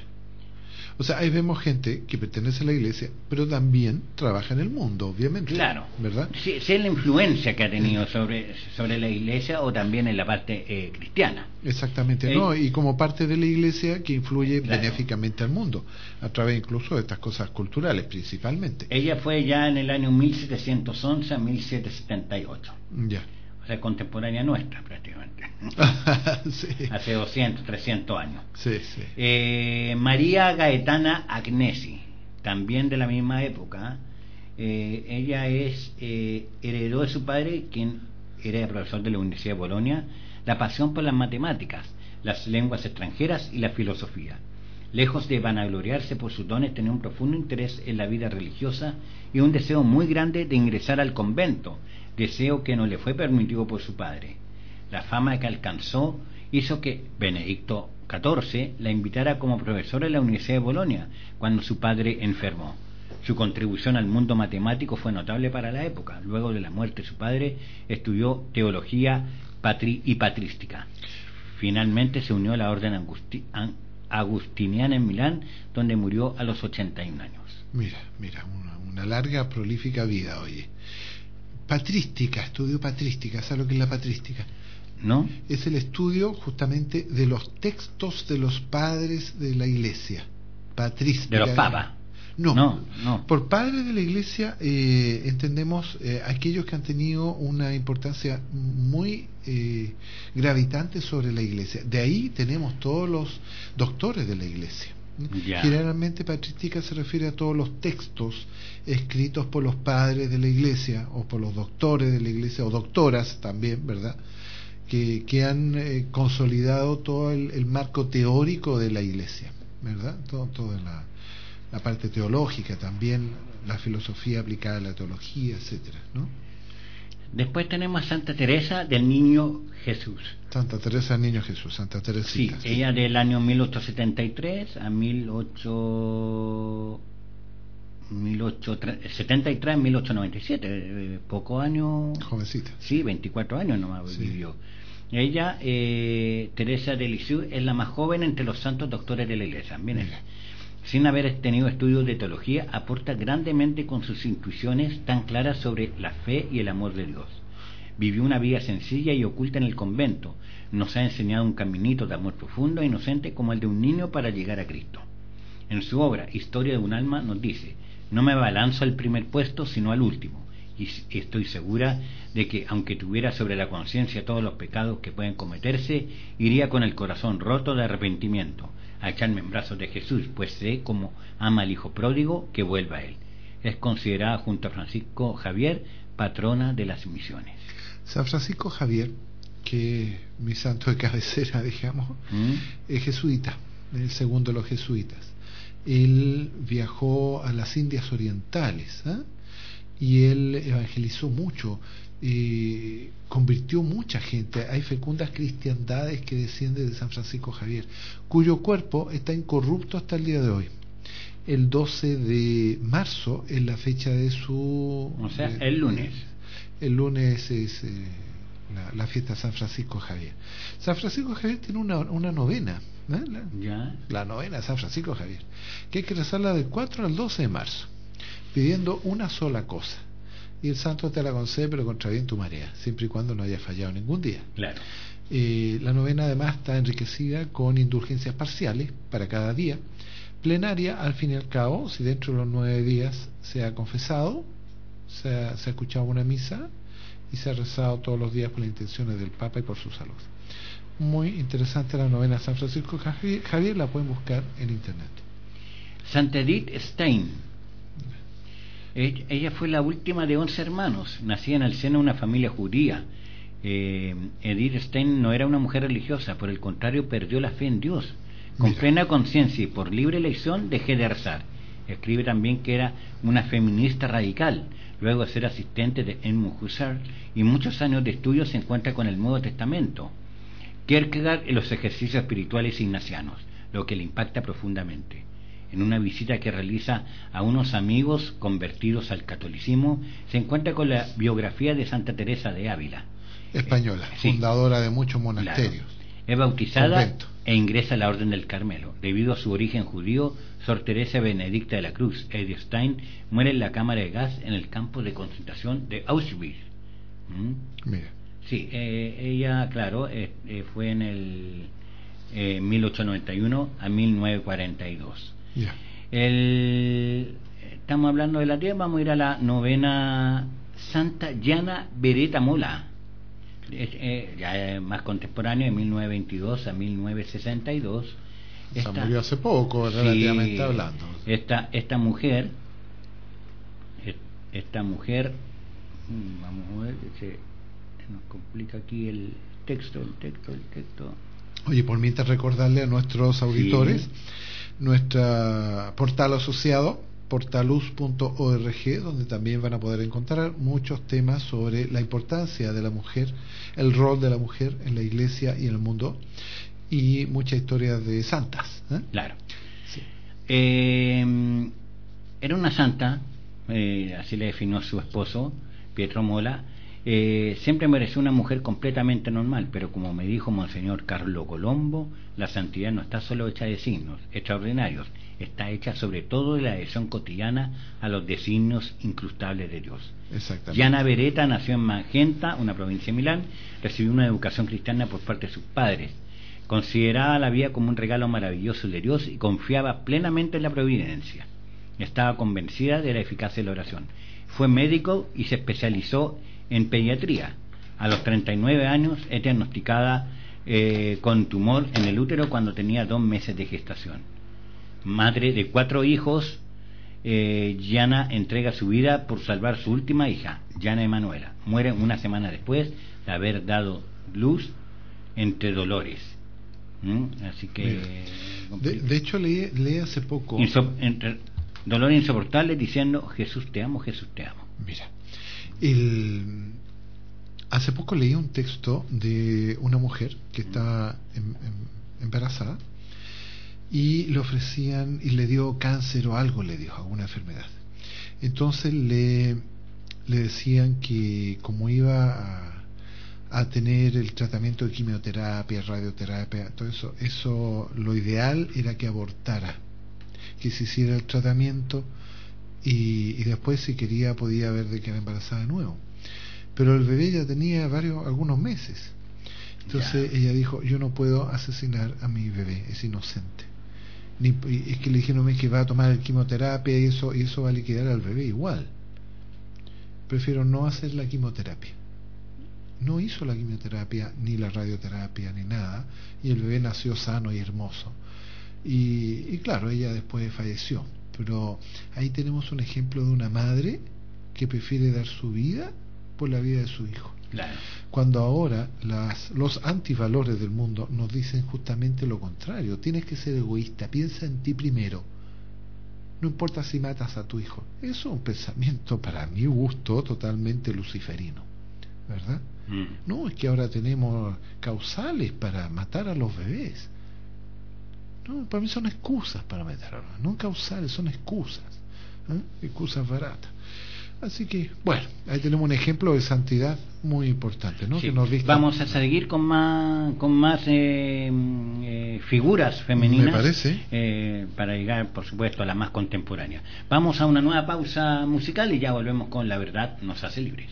O sea, ahí vemos gente que pertenece a la iglesia, pero también trabaja en el mundo, obviamente.
Claro,
¿Verdad?
sí, sé la influencia que ha tenido sobre, sobre la iglesia o también en la parte eh, cristiana.
Exactamente,
Eh,
¿no? Y como parte de la iglesia que influye
Claro.
benéficamente al mundo, a través incluso de estas cosas culturales, principalmente.
Ella fue ya en el año mil setecientos once a mil setecientos setenta y ocho,
Ya.
o sea, contemporánea nuestra prácticamente,
Sí.
hace doscientos, trescientos años.
Sí, sí.
Eh, María Gaetana Agnesi, también de la misma época. Eh, ella es eh, heredó de su padre, quien era profesor de la Universidad de Bolonia, la pasión por las matemáticas, las lenguas extranjeras y la filosofía. Lejos de vanagloriarse por sus dones, tenía un profundo interés en la vida religiosa y un deseo muy grande de ingresar al convento, deseo que no le fue permitido por su padre. La fama que alcanzó hizo que Benedicto catorce la invitara como profesora en la Universidad de Bolonia cuando su padre enfermó. Su contribución al mundo matemático fue notable para la época. Luego de la muerte de su padre, estudió teología patri y patrística. Finalmente se unió a la orden angusti an agustiniana en Milán, donde murió a los ochenta y un años.
Mira, mira, una, una larga, prolífica vida, oye. Patrística, estudio patrística, ¿sabes lo que es la patrística?
¿No?
Es el estudio justamente de los textos de los padres de la iglesia. Patrística.
De los papas.
No,
No, no.
por padres de la Iglesia eh, entendemos eh, aquellos que han tenido una importancia muy eh, gravitante sobre la Iglesia. De ahí tenemos todos los doctores de la Iglesia.
Ya.
Generalmente patrística se refiere a todos los textos escritos por los padres de la Iglesia o por los doctores de la Iglesia o doctoras también, ¿verdad? Que, que han eh, consolidado todo el, el marco teórico de la Iglesia, ¿verdad? Todo, toda la, la parte teológica también, la filosofía aplicada a la teología, etcétera, ¿no?
Después tenemos a Santa Teresa del Niño Jesús.
Santa Teresa del Niño Jesús, Santa
Sí,
Teresita. Sí,
ella del año mil ochocientos setenta y tres a mil ochocientos setenta y tres a mil ochocientos noventa y siete, eh, pocos años.
Jovencita.
Sí, veinticuatro años nomás
Sí.
vivió. Ella, eh, Teresa de Lisieux, es la más joven entre los santos doctores de la Iglesia. Bien,
Mira.
sin haber tenido estudios de teología, aporta grandemente con sus intuiciones tan claras sobre la fe y el amor de Dios. Vivió una vida sencilla y oculta en el convento. Nos ha enseñado un caminito de amor profundo e inocente como el de un niño para llegar a Cristo. En su obra Historia de un alma nos dice: no me balanzo al primer puesto sino al último, y estoy segura de que aunque tuviera sobre la conciencia todos los pecados que pueden cometerse, iría con el corazón roto de arrepentimiento a echarme en brazos de Jesús, pues sé como ama al hijo pródigo que vuelva a él. Es considerada junto a Francisco Javier patrona de las misiones.
San Francisco Javier, que es mi santo de cabecera, digamos,
¿Mm?
es jesuita, el segundo de los jesuitas. Él viajó a las Indias Orientales, ¿eh? Y él evangelizó mucho, eh, convirtió mucha gente. Hay fecundas cristiandades que descienden de San Francisco Javier, cuyo cuerpo está incorrupto hasta el día de hoy. El doce de marzo es la fecha de su...
O sea,
de-
el lunes.
El lunes es eh, la, la fiesta de San Francisco Javier. San Francisco Javier tiene una, una novena, ¿eh? la,
Ya.
la novena de San Francisco Javier, que hay que rezarla del cuatro al doce de marzo, pidiendo una sola cosa. Y el santo te la concede, pero contra viento y marea, siempre y cuando no haya fallado ningún día.
Claro.
Eh, la novena además está enriquecida con indulgencias parciales para cada día, plenaria al fin y al cabo, si dentro de los nueve días se ha confesado, se ha, se ha escuchado una misa y se ha rezado todos los días por las intenciones del Papa y por su salud. Muy interesante la novena de San Francisco Javier, Javier, la pueden buscar en internet.
Santa Edith Stein. E- Ella fue la última de once hermanos, nacida en el seno de una familia judía. Eh, Edith Stein no era una mujer religiosa, por el contrario perdió la fe en Dios. Con
Mira.
plena conciencia y por libre elección dejé de rezar. Escribe también que era una feminista radical. Luego de ser asistente de Edmund Husserl y muchos años de estudio se encuentra con el Nuevo Testamento, Kierkegaard y los ejercicios espirituales ignacianos, lo que le impacta profundamente. En una visita que realiza a unos amigos convertidos al catolicismo, se encuentra con la biografía de Santa Teresa de Ávila.
Española,
Eh, sí.
fundadora de muchos monasterios.
Claro. Es bautizada
Convento.
e ingresa a la Orden del Carmelo. Debido a su origen judío, Sor Teresa Benedicta de la Cruz, Edith Stein, muere en la cámara de gas en el campo de concentración de Auschwitz. ¿Mm?
Mira,
Sí, eh, ella, claro, eh, eh, fue en el eh, mil ochocientos noventa y uno a mil novecientos cuarenta y dos.
ya.
El, estamos hablando de la tierra, vamos a ir a la novena Santa Llana Beretta Mola. Es, eh, ya es más contemporáneo, de mil novecientos veintidós a mil novecientos sesenta y dos.
Se murió hace poco, relativamente
Sí,
hablando.
Esta, esta mujer, es- esta mujer, mm, vamos a ver, se, se nos complica aquí el texto, el texto, el texto.
Oye, por mientras recordarle a nuestros auditores
Sí.
nuestra portal asociado, portaluz punto org, donde también van a poder encontrar muchos temas sobre la importancia de la mujer, el rol de la mujer en la iglesia y en el mundo, y muchas historias de santas, ¿eh?
Claro.
Sí.
Eh, era una santa, eh, así le definió su esposo, Pietro Mola. Eh, siempre mereció una mujer completamente normal, pero como me dijo Monseñor Carlo Colombo, la santidad no está solo hecha de signos extraordinarios, está hecha sobre todo de la adhesión cotidiana a los designios incrustables de Dios.
Exactamente.
Gianna Beretta nació en Magenta, una provincia de Milán, recibió una educación cristiana por parte de sus padres, consideraba la vida como un regalo maravilloso de Dios y confiaba plenamente en la providencia. Estaba convencida de la eficacia de la oración. Fue médico y se especializó en pediatría. A los treinta y nueve años es diagnosticada eh, con tumor en el útero cuando tenía dos meses de gestación. Madre de cuatro hijos, eh, Yana entrega su vida por salvar su última hija, Yana Emanuela. Muere una semana después de haber dado luz entre dolores. ¿Mm? Así que...
De, de hecho, leí, leí hace poco...
Inso, entre, dolor insoportable diciendo: Jesús te amo, Jesús te amo.
Mira, el, hace poco leí un texto de una mujer que estaba em, em, embarazada y le ofrecían, y le dio cáncer o algo, le dio alguna enfermedad. Entonces le, le decían que como iba a, a tener el tratamiento de quimioterapia, radioterapia, todo eso, eso lo ideal era que abortara, que se hiciera el tratamiento y, y después, si quería, podía ver de quedar embarazada de nuevo. Pero el bebé ya tenía varios, algunos meses. Entonces ya. Ella dijo: yo no puedo asesinar a mi bebé, es inocente. Ni, es que le dijeron: es que va a tomar quimioterapia y eso, y eso va a liquidar al bebé igual. Prefiero no hacer la quimioterapia. No hizo la quimioterapia, ni la radioterapia, ni nada, y el bebé nació sano y hermoso. Y, y claro, ella después falleció. Pero ahí tenemos un ejemplo de una madre que prefiere dar su vida por la vida de su hijo.
Claro.
Cuando ahora las, los antivalores del mundo nos dicen justamente lo contrario: tienes que ser egoísta, piensa en ti primero, no importa si matas a tu hijo. Eso es un pensamiento, para mi gusto, totalmente luciferino, ¿verdad? Mm. No, es que ahora tenemos causales para matar a los bebés. No, para mí son excusas para matar a los bebés, no causales, son excusas, ¿eh? Excusas baratas. Así que, bueno, ahí tenemos un ejemplo de santidad muy importante, ¿no?
Sí.
Que nos dista...
Vamos a seguir con más con más eh, eh, figuras femeninas.
Me parece.
Eh, para llegar, por supuesto, a la más contemporánea. Vamos a una nueva pausa musical y ya volvemos con La Verdad Nos Hace Libres.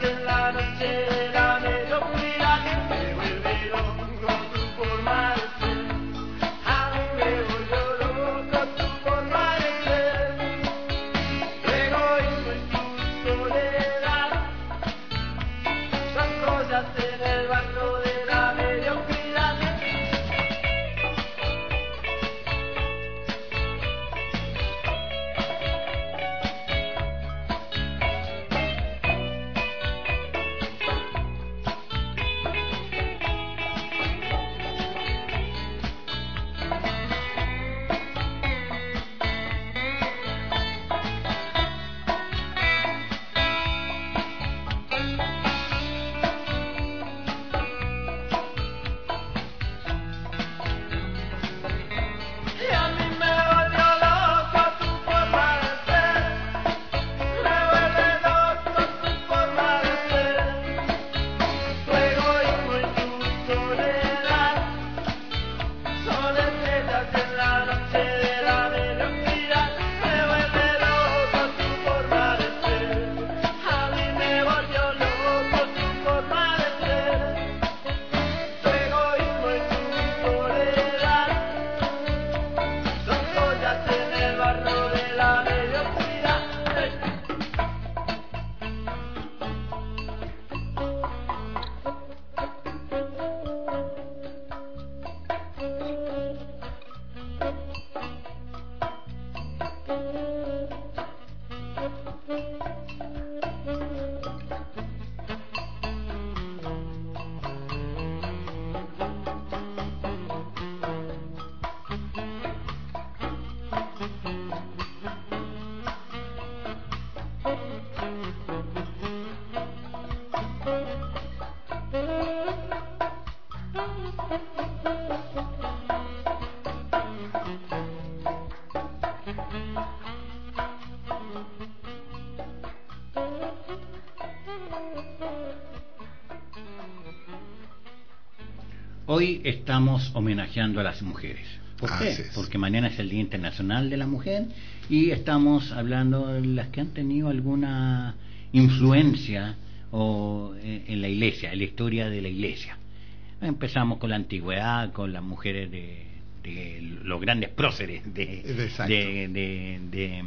en la noche de la mediocridad. Me vuelve loco tu forma de ser. A mí me volvió loco tu forma de ser. Tu egoísmo y tu soledad son cosas en el barro de la mediocridad. Y a mí me volvió loco tu forma de ser. Me vuelve loco tu forma de ser. Tu egoísmo y tu soledad son estrellas en la noche de la mediocridad. Me vuelve loco tu forma de ser. A mí me volvió loco tu forma de ser. Tu egoísmo y tu soledad son joyas en el barro de la mediocridad.
Hoy estamos homenajeando a las mujeres. ¿Por qué?
Así es.
Porque mañana es el Día Internacional de la Mujer y estamos hablando de las que han tenido alguna influencia o en, en la iglesia, en la historia de la iglesia. Empezamos con la antigüedad, con las mujeres de, de los grandes próceres de,
Exacto.
de, de, de,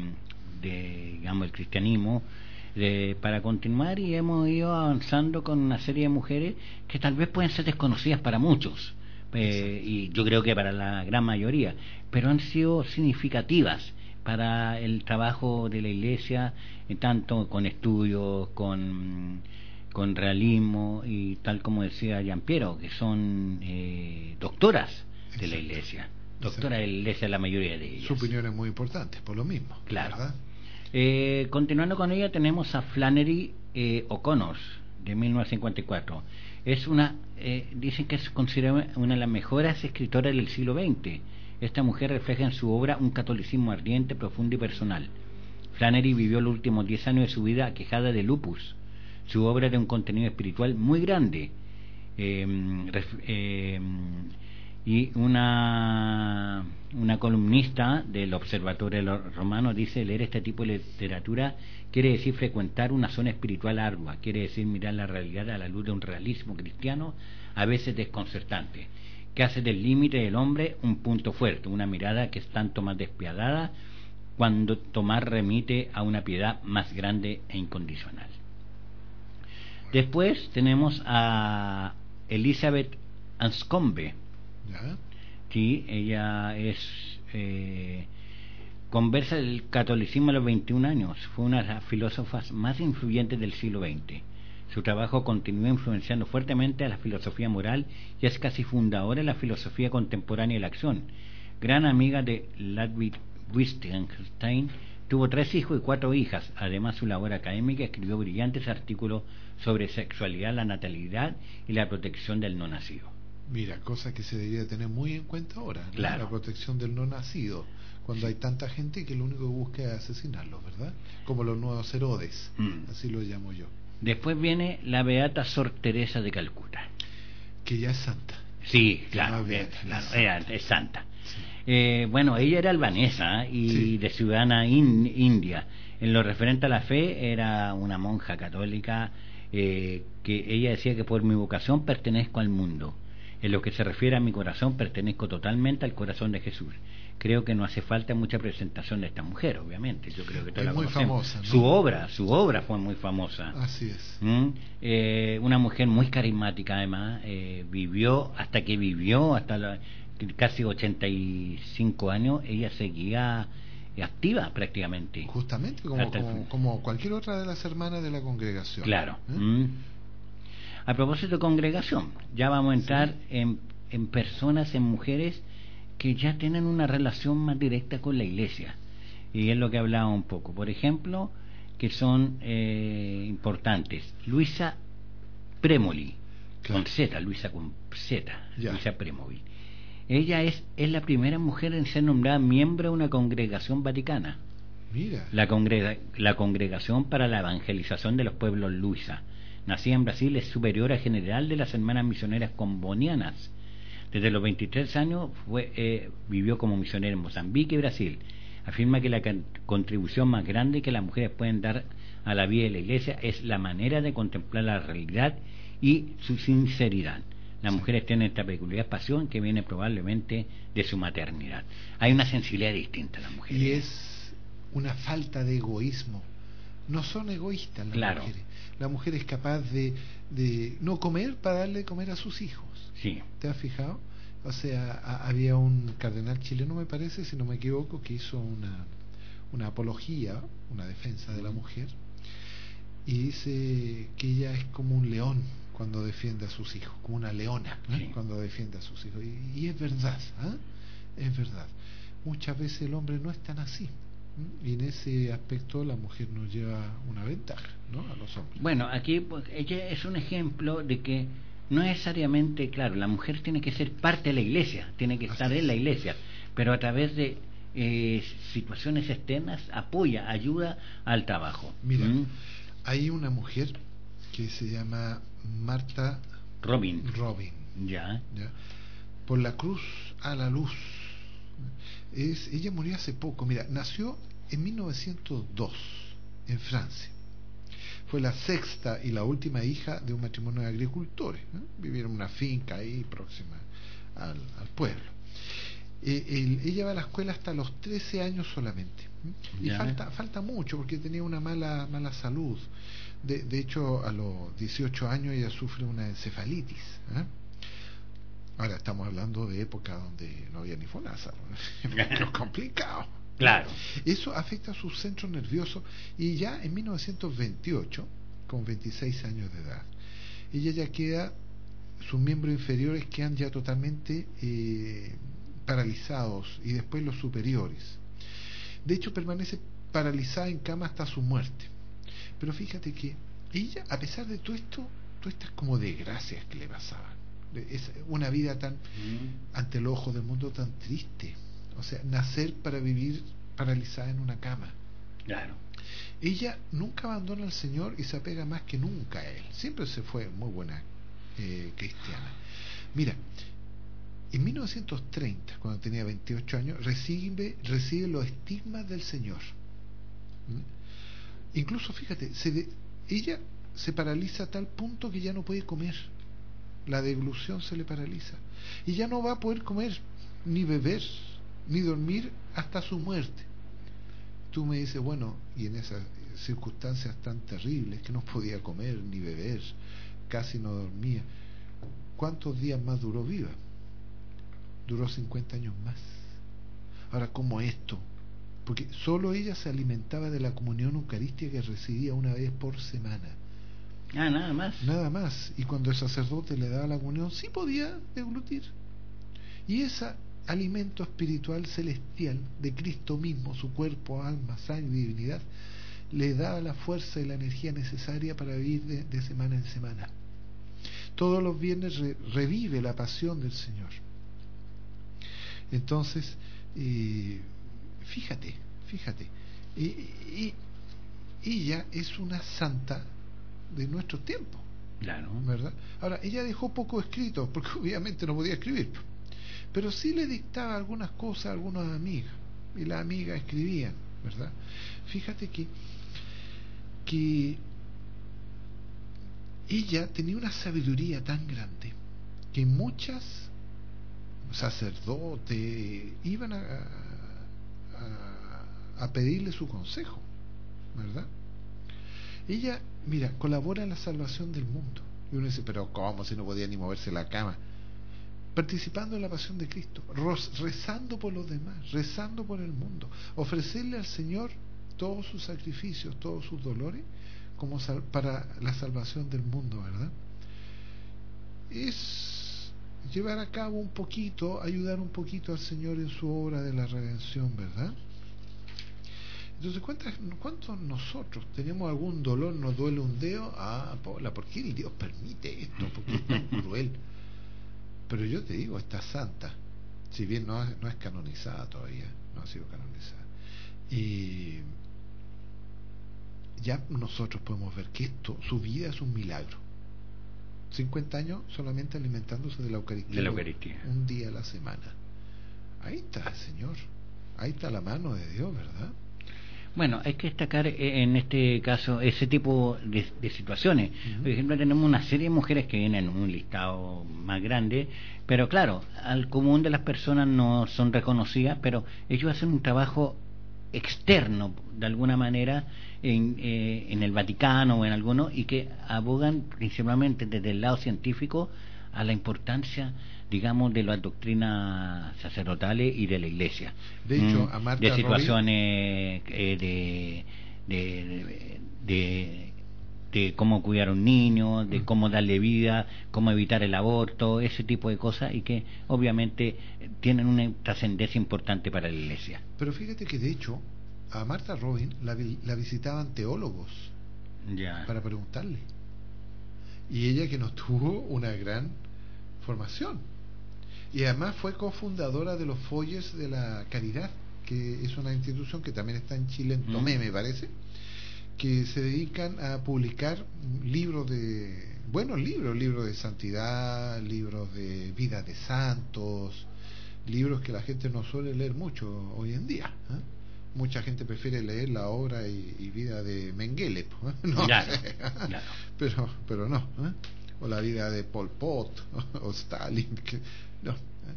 de, digamos, el cristianismo. De, para continuar, y hemos ido avanzando con una serie de mujeres que tal vez pueden ser desconocidas para muchos, eh, y yo creo que para la gran mayoría, pero han sido significativas para el trabajo de la iglesia, eh, tanto con estudios, con, con realismo, y tal como decía Giampiero, que son eh, doctoras de la
Exacto.
iglesia, doctoras de la iglesia la mayoría de ellas.
Su opinión es muy importante, por lo mismo.
Claro.
¿Verdad?
Eh, continuando con ella tenemos a Flannery eh, O'Connor de mil novecientos cincuenta y cuatro. Es una, eh, dicen que es considerada una de las mejores escritoras del siglo veinte. Esta mujer refleja en su obra un catolicismo ardiente, profundo y personal. Flannery vivió los últimos diez años de su vida aquejada de lupus. Su obra era de un contenido espiritual muy grande. Eh, ref- eh, y una una columnista del Observatorio Romano dice: leer este tipo de literatura quiere decir frecuentar una zona espiritual ardua, quiere decir mirar la realidad a la luz de un realismo cristiano a veces desconcertante, que hace del límite del hombre un punto fuerte, una mirada que es tanto más despiadada cuando tomar remite a una piedad más grande e incondicional. Después tenemos a Elizabeth Anscombe.
¿Ya?
Sí, ella es eh, conversa del catolicismo a los veintiún años. Fue una de las filósofas más influyentes del siglo veinte. Su trabajo continúa influenciando fuertemente a la filosofía moral y es casi fundadora de la filosofía contemporánea de la acción. Gran amiga de Ludwig Wittgenstein, tuvo tres hijos y cuatro hijas. Además, su labor académica escribió brillantes artículos sobre sexualidad, la natalidad y la protección del no nacido.
Mira, cosa que se debería tener muy en cuenta ahora, ¿no?
Claro.
La protección del no nacido, cuando hay tanta gente que lo único que busca es asesinarlos, ¿verdad? Como los nuevos Herodes,
Mm.
así lo llamo yo.
Después viene la beata Sor Teresa de Calcuta.
Que ya es santa.
Sí, claro,
más
bien,
beata,
claro,
es
ella
santa.
es santa.
Sí.
Eh, bueno, ella era albanesa y
Sí.
de ciudadana in- india. En lo referente a la fe, era una monja católica eh, que ella decía que por mi vocación pertenezco al mundo. En lo que se refiere a mi corazón, pertenezco totalmente al corazón de Jesús. Creo que no hace falta mucha presentación de esta mujer, obviamente. Yo creo que todos
Es
la
muy
conocemos.
famosa, ¿no?
Su obra, su obra fue muy famosa.
Así es.
¿Mm? Eh, una mujer muy carismática, además. Eh, vivió, hasta que vivió, hasta la, casi ochenta y cinco años, ella seguía activa prácticamente.
Justamente, como,
Hasta el
como,
fin.
como cualquier otra de las hermanas de la congregación.
Claro.
¿Eh?
¿Mm? A propósito de congregación, ya vamos a entrar
Sí.
en, en personas, en mujeres que ya tienen una relación más directa con la iglesia. Y es lo que hablaba un poco. Por ejemplo, que son eh, importantes. Luisa Premoli,
Claro.
con Z, Luisa con Z,
Ya.
Luisa Premoli. Ella es, es la primera mujer en ser nombrada miembro de una congregación vaticana.
Mira.
La, congrega- la Congregación para la Evangelización de los Pueblos Luisa. Nacida en Brasil, es superiora general de las Hermanas Misioneras Combonianas. Desde los veintitrés años fue, eh, vivió como misionera en Mozambique y Brasil. Afirma que la can- contribución más grande que las mujeres pueden dar a la vida de la iglesia es la manera de contemplar la realidad y su sinceridad. Las mujeres tienen esta peculiar pasión que viene probablemente de su maternidad. Hay una sensibilidad distinta a las mujeres.
Y es una falta de egoísmo. No son egoístas las
Claro.
mujeres. La mujer es capaz de, de no comer para darle de comer a sus hijos.
Sí.
¿Te has fijado? O sea, a- había un cardenal chileno, me parece, si no me equivoco, que hizo una, una apología, una defensa de la mujer, y dice que ella es como un león cuando defiende a sus hijos, como una leona, ¿eh?
Sí.
Cuando defiende a sus hijos. Y, y es verdad, ¿ah? Es verdad. Muchas veces el hombre no es tan así. ¿m? Y en ese aspecto la mujer nos lleva una ventaja, ¿no? A los hombres.
Bueno, aquí pues, ella es un ejemplo de que no necesariamente, claro, la mujer tiene que ser parte de la iglesia, tiene que
Así
estar
es.
en la iglesia, pero a través de eh, situaciones externas apoya, ayuda al trabajo.
Mira,
¿Mm?
hay una mujer que se llama Marta
Robin,
Robin,
ya,
¿ya? Por la cruz a la luz. Es, ella murió hace poco. Mira, nació en mil novecientos dos en Francia. Fue la sexta y la última hija de un matrimonio de agricultores, ¿no? Vivieron en una finca ahí próxima al, al pueblo. Eh, el- ella va a la escuela hasta los trece años solamente. ¿m? Y
Ya.
falta falta mucho porque tenía una mala mala salud. De, de hecho, a los dieciocho años ella sufre una encefalitis. ¿eh? Ahora estamos hablando de época donde no había ni FONASA, ¿no? Es complicado.
claro,
Eso afecta a su centro nervioso y ya en mil novecientos veintiocho, con veintiséis años de edad, ella ya queda, sus miembros inferiores quedan ya totalmente eh, paralizados y después los superiores. De hecho, permanece paralizada en cama hasta su muerte. Pero fíjate que ella, a pesar de todo esto, todas estas como desgracias que le pasaban, es una vida tan, ante los ojos del mundo, tan triste. O sea, nacer para vivir paralizada en una cama.
claro,
Ella nunca abandona al Señor y se apega más que nunca a Él. Siempre se fue muy buena eh, cristiana. Mira, en mil novecientos treinta, cuando tenía veintiocho años, recibe, recibe los estigmas del Señor. ¿Mm? Incluso, fíjate, se de- ella se paraliza a tal punto que ya no puede comer. La deglución se le paraliza. Y ya no va a poder comer, ni beber, ni dormir hasta su muerte. Tú me dices, bueno, y en esas circunstancias tan terribles que no podía comer ni beber, casi no dormía, ¿cuántos días más duró viva? Duró cincuenta años más. Ahora, ¿cómo esto? Porque solo ella se alimentaba de la comunión eucarística que recibía una vez por semana.
ah, nada más,
Nada más. Y cuando el sacerdote le daba la comunión, sí podía deglutir. Y ese alimento espiritual celestial de Cristo mismo, su cuerpo, alma, sangre y divinidad, le daba la fuerza y la energía necesaria para vivir de, de semana en semana. Todos los viernes re, revive la pasión del Señor. Entonces, eh, fíjate, fíjate, y, y, ella es una santa de nuestro tiempo,
claro,
¿verdad? Ahora, ella dejó poco escrito, porque obviamente no podía escribir, pero sí le dictaba algunas cosas a algunas amigas, y las amigas escribían, ¿verdad? Fíjate que, que ella tenía una sabiduría tan grande que muchas sacerdotes iban a, a, a pedirle su consejo, ¿verdad? Ella, mira, colabora en la salvación del mundo. Y uno dice, pero ¿cómo si no podía ni moverse la cama? Participando en la pasión de Cristo, rezando por los demás, rezando por el mundo, ofrecerle al Señor todos sus sacrificios, todos sus dolores, como sal, para la salvación del mundo, ¿verdad? Es llevar a cabo un poquito, ayudar un poquito al Señor en su obra de la redención, ¿verdad? Entonces, ¿cuántas, ¿cuántos nosotros tenemos algún dolor, nos duele un dedo? Ah, Paula, ¿por qué el Dios permite esto? ¿Por qué es tan cruel? Pero yo te digo, está santa, si bien no, no es canonizada todavía, no ha sido canonizada. Y ya nosotros podemos ver que esto, su vida es un milagro. cincuenta años solamente alimentándose de la Eucaristía,
de la Eucaristía.
Un día a la semana. Ahí está el Señor, ahí está la mano de Dios, ¿verdad?
Bueno, hay que destacar en este caso ese tipo de, de situaciones. Uh-huh. Por ejemplo, tenemos una serie de mujeres que vienen en un listado más grande, pero claro, al común de las personas no son reconocidas, pero ellos hacen un trabajo externo, de alguna manera, en, eh, en el Vaticano o en alguno, y que abogan principalmente desde el lado científico a la importancia, digamos, de las doctrinas sacerdotales y de la Iglesia.
De hecho,
¿Mm?
a Marta
de situaciones eh, de, de, de, de cómo cuidar a un niño, de cómo darle vida, cómo evitar el aborto, ese tipo de cosas, y que obviamente tienen una trascendencia importante para la Iglesia.
Pero fíjate que de hecho a Marta Robin la, la visitaban teólogos
ya.
para preguntarle, y ella que no tuvo una gran formación, y además fue cofundadora de los Folles de la Caridad, que es una institución que también está en Chile, en Tomé, mm. me parece, que se dedican a publicar libros de, buenos libros, libros de santidad, libros de vida de santos, libros que la gente no suele leer mucho hoy en día, ¿eh? Mucha gente prefiere leer la obra y, y vida de Mengele, ¿eh? No
claro,
sé.
Claro.
pero pero no, ¿eh? O la vida de Pol Pot o Stalin, que, no.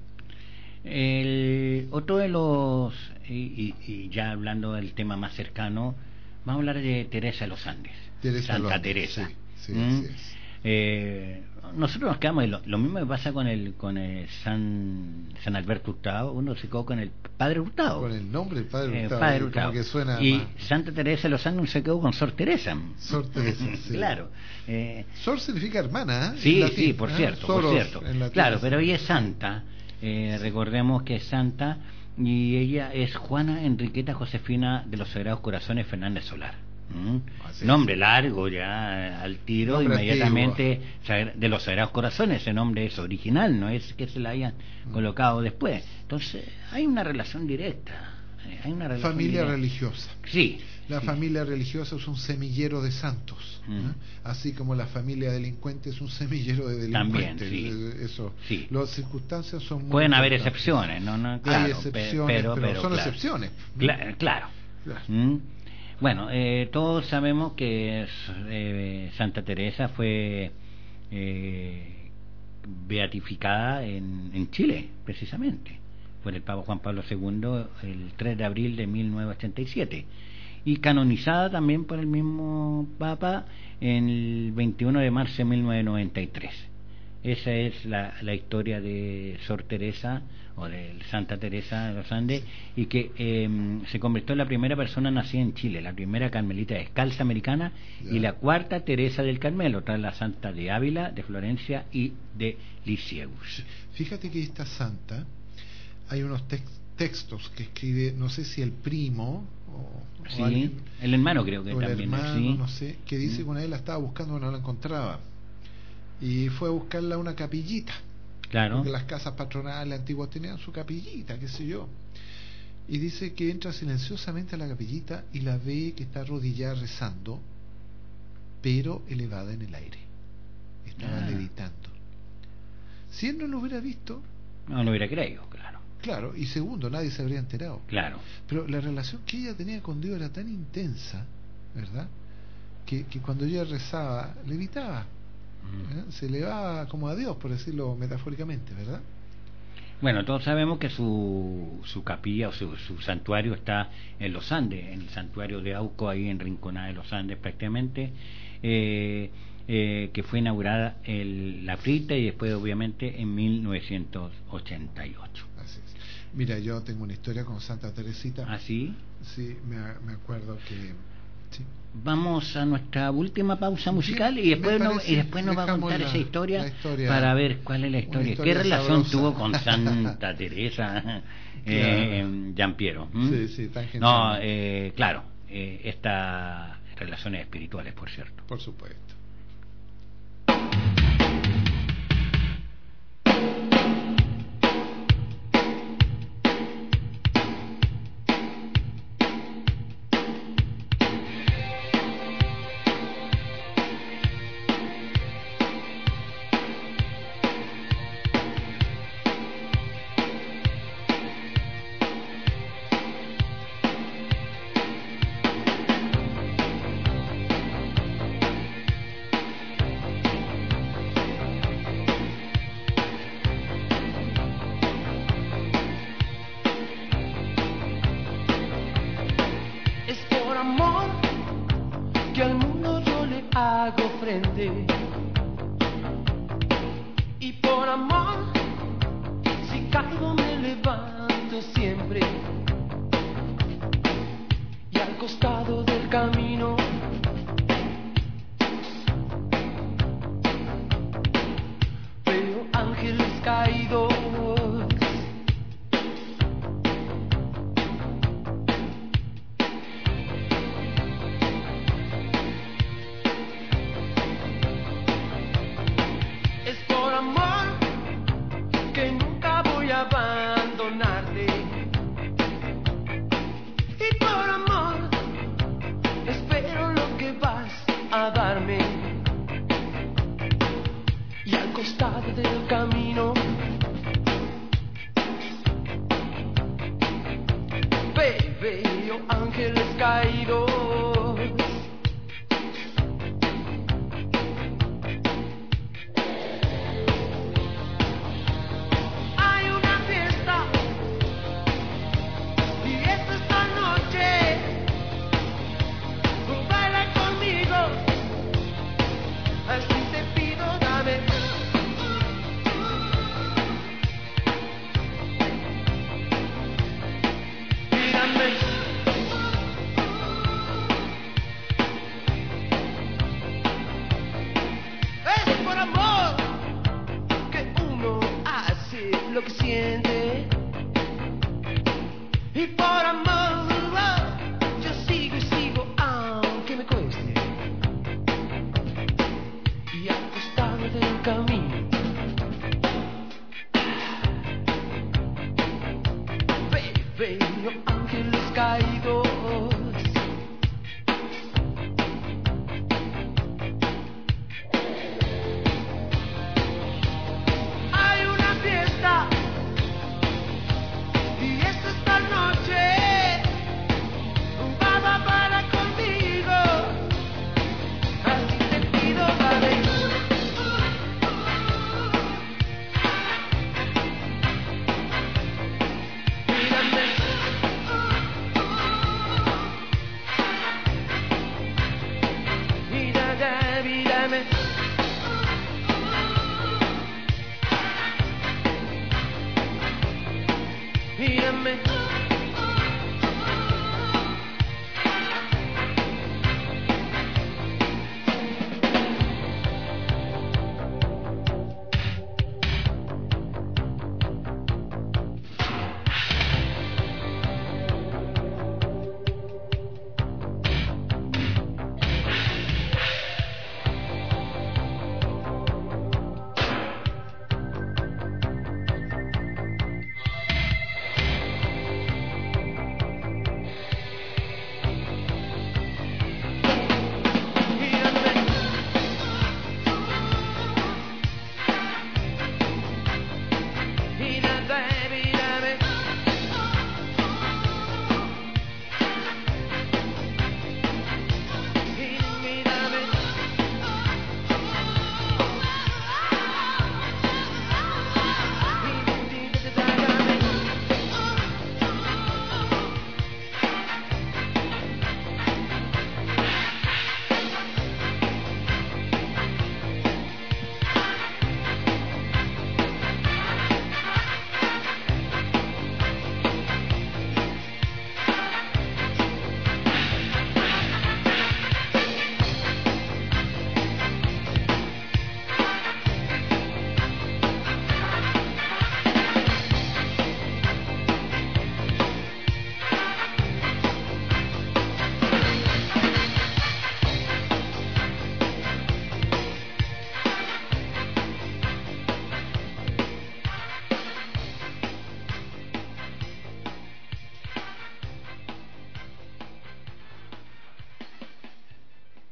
El otro de los, y, y, y ya hablando del tema más cercano, vamos a hablar de Teresa de los Andes,
Teresa
Santa
Andes,
Teresa.
Sí, sí,
¿Mm?
así es.
Eh, nosotros nos quedamos, lo, lo mismo que pasa con el con el San San Alberto Hurtado, uno se quedó con el Padre Hurtado,
con el nombre del Padre Hurtado,
eh, Padre
como
Hurtado.
Que suena
y
más.
Santa Teresa de los Andes se quedó con Sor Teresa.
Sor Teresa, sí.
Claro. Eh,
Sor significa hermana, ¿eh?
Sí,
latín,
sí, por
¿eh?
cierto,
Soros,
por cierto.
latín,
Claro,
sí.
pero ella es santa. Eh, sí. Recordemos que es santa, y ella es Juana Enriqueta Josefina de los Sagrados Corazones Fernández Solar. ¿Mm? Nombre largo ya al tiro, nombre inmediatamente antiguo. De los Sagrados Corazones, ese nombre es original, no es que se la hayan mm. colocado después. Entonces hay una relación directa, hay una relación
familia
directa.
religiosa.
Sí.
La
sí.
familia religiosa es un semillero de santos, mm. ¿eh? Así como la familia delincuente es un semillero de delincuentes.
También, sí.
Eso.
Sí.
Las circunstancias son muy
pueden haber
importantes.
excepciones, no, no, claro,
hay excepciones,
pero,
pero,
pero
son
claro.
excepciones.
Cla- claro.
claro.
¿Mm? Bueno, eh, todos sabemos que eh, Santa Teresa fue eh, beatificada en, en Chile, precisamente, por el Papa Juan Pablo segundo el tres de abril de mil novecientos ochenta y siete, y canonizada también por el mismo Papa en el veintiuno de marzo de mil novecientos noventa y tres. Esa es la, la historia de Sor Teresa, o de Santa Teresa de los Andes, y que eh, se convirtió en la primera persona nacida en Chile, la primera carmelita descalza americana, yeah. y la cuarta Teresa del Carmelo, tras la Santa de Ávila, de Florencia y de Lisieux.
Fíjate que esta santa, hay unos tex- textos que escribe, no sé si el primo o,
sí,
o alguien,
el hermano creo que
o el
también
hermano,
¿sí?
no sé, que dice que una vez la estaba buscando y no la encontraba, y fue a buscarla a una capillita.
Claro.
Porque las casas patronales antiguas tenían su capillita, qué sé yo. Y dice que entra silenciosamente a la capillita y la ve que está arrodillada rezando, pero elevada en el aire. Estaba
ah.
levitando. Si él no lo hubiera visto,
no lo hubiera creído, claro.
Claro, y segundo, nadie se habría enterado.
Claro.
Pero la relación que ella tenía con Dios era tan intensa, ¿verdad? Que, que cuando ella rezaba, levitaba. ¿eh? Se le va como a Dios, por decirlo metafóricamente, ¿verdad?
Bueno, todos sabemos que su, su capilla o su, su santuario está en los Andes, en el santuario de Auco, ahí en Rinconada de los Andes prácticamente, eh, eh, que fue inaugurada el, la cripta y después obviamente en mil novecientos ochenta y ocho.
Así es. Mira, yo tengo una historia con Santa Teresita.
¿Ah, sí?
Sí, me, me acuerdo que... Sí.
Vamos a nuestra última pausa musical y después,
Me
no,
parece,
y después nos va a
dejamos
contar
la-
esa historia,
la historia,
para ver cuál es la historia,
historia
qué relación
sabrosa.
tuvo con Santa Teresa eh, Giampiero. ¿m?
Sí, sí, tan genial.
No, eh, claro, eh, estas relaciones espirituales, por cierto.
Por supuesto.
Es por amor que al mundo yo le hago frente. Y por amor, si caigo me levanto siempre. Y al costado del camino veo ángeles caídos. Es por amor que nunca voy a abandonarte. Y por amor espero lo que vas a darme. Y al costado del camino veo ángeles caídos. Hay una fiesta y es esta noche. Baila conmigo, así te pido, dame. Mírame. Es por amor que uno hace lo que siente. Y por amor yo sigo y sigo aunque me cueste. Y al costado del camino ve- veo ángeles caídos. Hay una fiesta y es esta noche. Va, va, para contigo. Así te pido, dale. Mírame.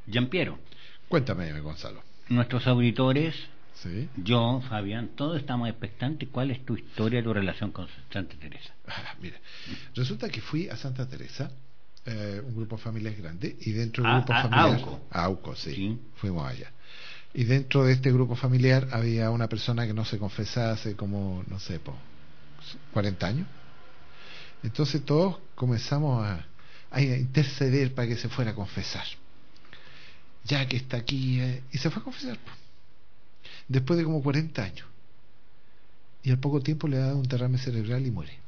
Giampiero,
Cuéntame, Gonzalo.
nuestros auditores,
Sí.
yo, Fabián, todos estamos expectantes. ¿Cuál es tu historia, tu relación con Santa Teresa?
Ah, mira, resulta que fui a Santa Teresa, eh, un grupo familiar grande, y dentro del
A-
grupo
a-
familiar,
Auco.
a Auco, sí,
Sí.
fuimos allá. Y dentro de este grupo familiar había una persona que no se confesaba hace como, no sé, po, cuarenta años. Entonces todos comenzamos a, a interceder para que se fuera a confesar. Ya que está aquí, eh, y se fue a confesar, po. Después de como cuarenta años. Y al poco tiempo le ha dado un derrame cerebral y muere.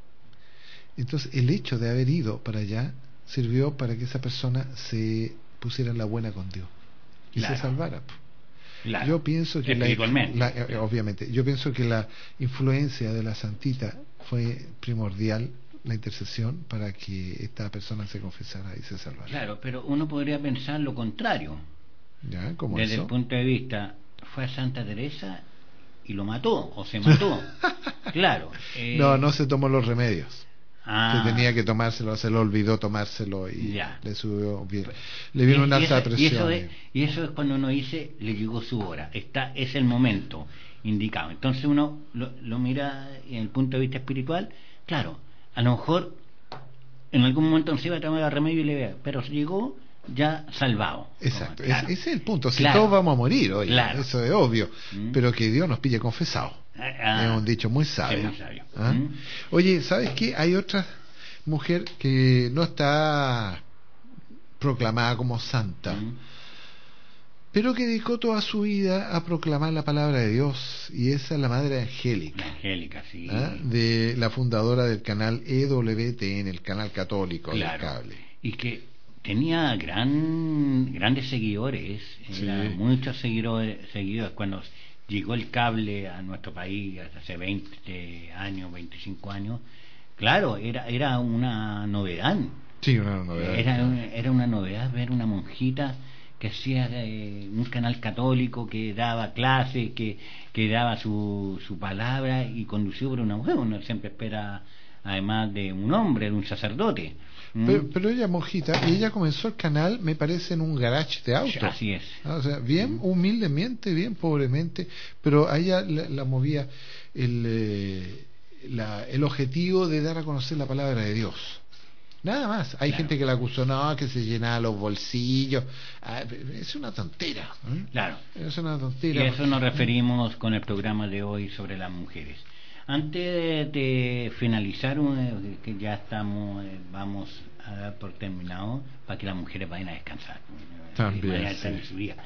Entonces el hecho de haber ido para allá sirvió para que esa persona se pusiera en la buena con Dios y
Claro.
se salvara, po.
Claro.
Yo pienso que la,
Espiritualmente.
la- eh, obviamente, yo pienso que la influencia de la santita fue primordial, la intercesión, para que esta persona se confesara y se salvara.
Claro, pero uno podría pensar lo contrario.
¿Ya? ¿Cómo
Desde
eso?
el punto de vista, fue a Santa Teresa y lo mató, o se mató. Claro. eh,
No, no se tomó los remedios.
ah,
Que tenía que tomárselo, se lo olvidó tomárselo y
Ya.
le subió bien. Le vino
y-
una
y
alta
eso, y
presión.
eso es, y eso es cuando uno dice, le llegó su hora, está, es el momento indicado. Entonces uno lo, lo mira en el punto de vista espiritual, claro, a lo mejor en algún momento no se iba a tomar el remedio y le vea, pero llegó ya salvado.
Exacto,
Como, claro.
es- ese es el punto. Si
Claro.
todos vamos a morir, oye,
Claro.
eso es obvio.
Mm.
Pero que Dios nos pille confesado.
Ah, ah,
Es un dicho muy sabio.
sí, muy sabio.
¿Ah?
Mm.
Oye, ¿sabes qué? Hay otra mujer que no está proclamada como santa,
Mm.
pero que dedicó toda su vida a proclamar la palabra de Dios, y esa es la Madre Angélica,
Angélica, sí.
¿ah? De la fundadora del canal E W T N, el canal católico
Claro.
del cable.
Y que tenía gran grandes seguidores,
Sí.
era muchos seguidores, seguidores cuando llegó el cable a nuestro país hace veinte años, veinticinco años. Claro, era era una novedad.
Sí, una novedad.
Era una, era una novedad ver una monjita que hacía eh, un canal católico, que daba clases, que, que daba su, su palabra y conducido por una mujer. Uno siempre espera, además de un hombre, de un sacerdote. ¿Mm?
Pero, pero ella monjita, y ella comenzó el canal, me parece, en un garage de auto.
Así es.
Ah, o sea, bien humildemente, bien pobremente, pero a ella la, la movía el, eh, la- el objetivo de dar a conocer la palabra de Dios. Nada más. Hay
Claro.
gente que la acusó, no, que se llenaba los bolsillos. Ah, es una tontera. ¿eh?
Claro.
Es una
Y
tontera.
a eso nos referimos con el programa de hoy sobre las mujeres. Antes de, de finalizar, eh, que ya estamos, eh, vamos a dar por terminado para que las mujeres vayan a descansar.
También,
Vayan a
sí.
estar en su día.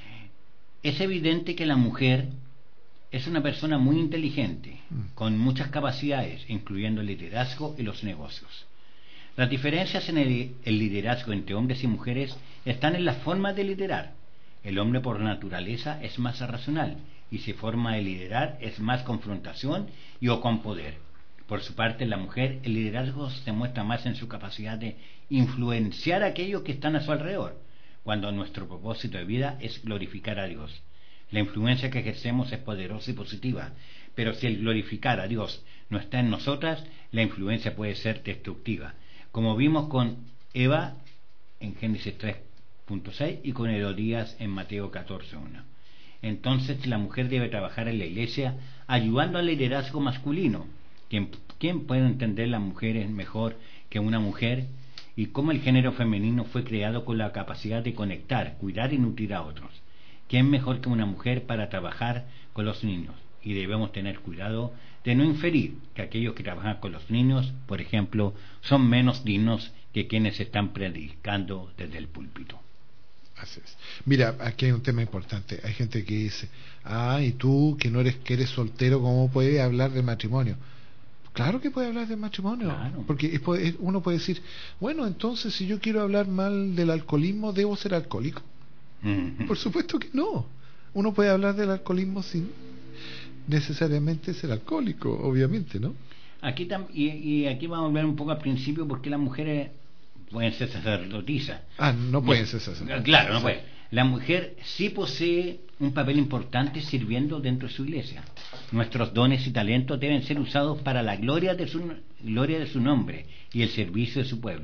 Es evidente que la mujer es una persona muy inteligente,
Mm.
con muchas capacidades, incluyendo el liderazgo y los negocios. Las diferencias en el, el liderazgo entre hombres y mujeres están en las formas de liderar. El hombre por naturaleza es más racional y su forma de liderar es más confrontación y o con poder. Por su parte, la mujer, el liderazgo se muestra más en su capacidad de influenciar a aquellos que están a su alrededor, cuando nuestro propósito de vida es glorificar a Dios. La influencia que ejercemos es poderosa y positiva, pero si el glorificar a Dios no está en nosotras, la influencia puede ser destructiva, como vimos con Eva en Génesis tres punto seis y con Herodías en Mateo catorce punto uno. Entonces la mujer debe trabajar en la iglesia ayudando al liderazgo masculino. ¿Quién, quién puede entender las mujeres mejor que una mujer? Y cómo el género femenino fue creado con la capacidad de conectar, cuidar y nutrir a otros. ¿Quién mejor que una mujer para trabajar con los niños? Y debemos tener cuidado de no inferir que aquellos que trabajan con los niños, por ejemplo, son menos dignos que quienes están predicando desde el púlpito.
Así es. Mira, aquí hay un tema importante. Hay gente que dice, ah, y tú que no eres, que eres soltero, ¿cómo puedes hablar de matrimonio? Claro que puede hablar del matrimonio,
Claro.
porque es- es- uno puede decir, bueno, entonces si yo quiero hablar mal del alcoholismo, ¿debo ser alcohólico? Por supuesto que no. Uno puede hablar del alcoholismo sin necesariamente ser alcohólico, obviamente, ¿no?
Aquí tam- y, y aquí vamos a volver un poco al principio, porque las mujeres pueden ser sacerdotisas.
Ah, no pueden ser sacerdotes.
Claro, no puede. La mujer sí posee un papel importante sirviendo dentro de su iglesia. Nuestros dones y talentos deben ser usados para la gloria de su gloria de su nombre y el servicio de su pueblo.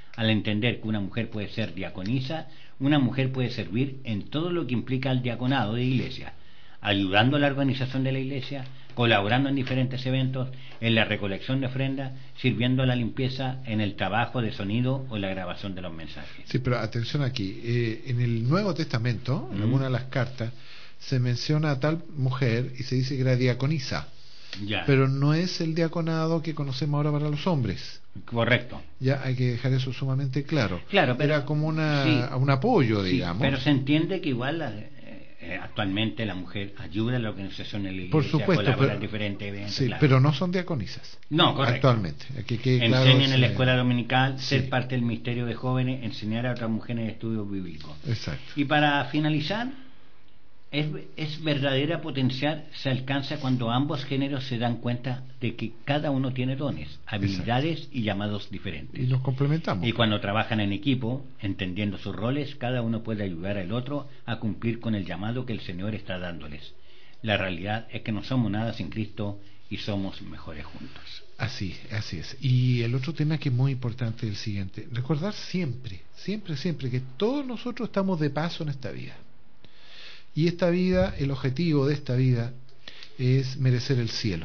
al entender que una mujer puede ser diaconisa, una mujer puede servir en todo lo que implica el diaconado de iglesia, ayudando a la organización de la iglesia, colaborando en diferentes eventos, en la recolección de ofrendas, sirviendo a la limpieza, en el trabajo de sonido o la grabación de los mensajes.
Sí, pero atención aquí, eh, en el Nuevo Testamento, en
Mm.
alguna de las cartas, se menciona a tal mujer y se dice que era diaconisa,
Ya,
pero no es el diaconado que conocemos ahora para los hombres.
correcto.
Ya hay que dejar eso sumamente claro.
Claro, pero-
era como una,
sí.
un apoyo,
Sí,
digamos.
pero se entiende que igual la- eh, actualmente la mujer ayuda a la organización de la iglesia,
Por supuesto,
colabora
pero,
en diferentes eventos.
sí,
claro.
pero no son diaconisas.
No, correcto.
Actualmente. Aquí quede claro
Enseñan en la
ese-
escuela dominical,
Sí.
ser parte del ministerio de jóvenes, enseñar a otras mujeres estudios bíblicos.
Exacto.
Y para finalizar, es, es verdadera potencial se alcanza cuando ambos géneros se dan cuenta de que cada uno tiene dones, habilidades y llamados diferentes.
Y nos complementamos.
Y cuando trabajan en equipo, entendiendo sus roles, cada uno puede ayudar al otro a cumplir con el llamado que el Señor está dándoles. La realidad es que no somos nada sin Cristo y somos mejores juntos.
Así, así es. Y el otro tema que es muy importante es el siguiente. Recordar siempre, siempre, siempre que todos nosotros estamos de paso en esta vida. Y esta vida, el objetivo de esta vida es merecer el cielo.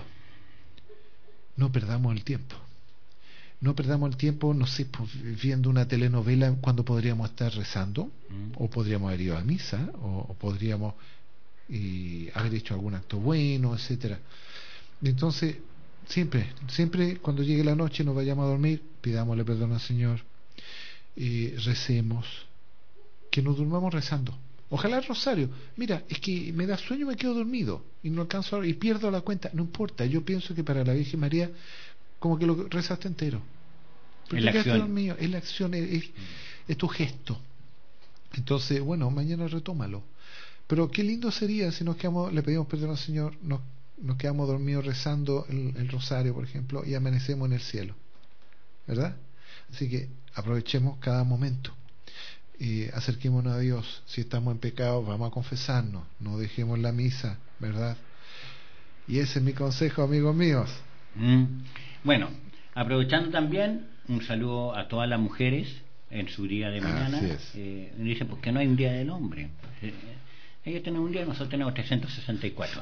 No perdamos el tiempo. No perdamos el tiempo, no sé, pues, viendo una telenovela cuando podríamos estar rezando,
Mm.
o podríamos haber ido a misa, o, o podríamos eh, haber hecho algún acto bueno, etcétera. Entonces, siempre, siempre cuando llegue la noche nos vayamos a dormir, pidámosle perdón al Señor, eh, recemos, que nos durmamos rezando. Ojalá el rosario. Mira, es que me da sueño, me quedo dormido y no alcanzo a, y pierdo la cuenta. No importa, yo pienso que para la Virgen María como que lo rezaste entero. Porque
Es la
quedaste
acción.
dormido, es la acción, es, es, es tu gesto. Entonces, bueno, mañana retómalo. Pero qué lindo sería si nos quedamos, le pedimos perdón al Señor, nos, nos quedamos dormidos rezando el, el rosario, por ejemplo, y amanecemos en el cielo. ¿Verdad? Así que aprovechemos cada momento. Eh, acerquémonos a Dios. Si estamos en pecado, vamos a confesarnos, no dejemos la misa, ¿verdad? Y ese es mi consejo, amigos míos.
Mm. Bueno, aprovechando también, un saludo a todas las mujeres en su día de mañana.
Así es.
Eh, dicen, ¿por qué no hay un día del hombre? Eh, ellos tienen un día, nosotros tenemos trescientos sesenta y cuatro.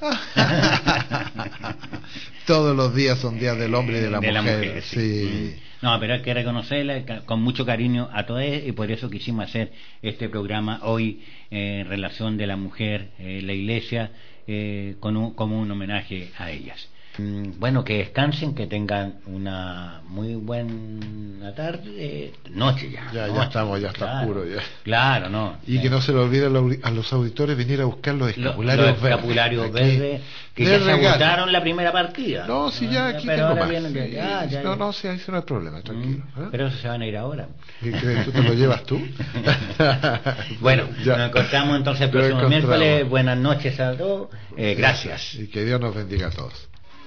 Todos los días son días del hombre y de la
De
mujer.
sí.
Sí.
Mm. No, pero hay que reconocerla ca- con mucho cariño a todas, y por eso quisimos hacer este programa hoy eh, en relación de la mujer, eh, la iglesia, eh, con un, como un homenaje a ellas. Mm, Bueno, que descansen, que tengan una muy buena tarde, eh, noche ya.
Ya, ya
noche.
estamos, ya está
Claro.
oscuro, ya.
Claro, no.
Y que no se le olvide a los- a los auditores venir a buscar los
Lo-
escapularios
los
verdes.
escapularios
Aquí,
verdes que
de
ya se
regalo.
agotaron la primera partida.
No, si ya aquí
Pero
tengo
ahora
más.
vienen de- ya, ya,
no,
ya.
no, si ahí no hay problema, tranquilo.
Mm,
¿eh?
Pero eso se van a ir ahora.
¿Qué crees? ¿Tú te lo llevas tú?
Bueno,
Ya.
nos encontramos entonces el
Nos
próximo
encontramos.
miércoles. Buenas noches a todos. Eh, gracias.
Y que Dios nos bendiga a todos.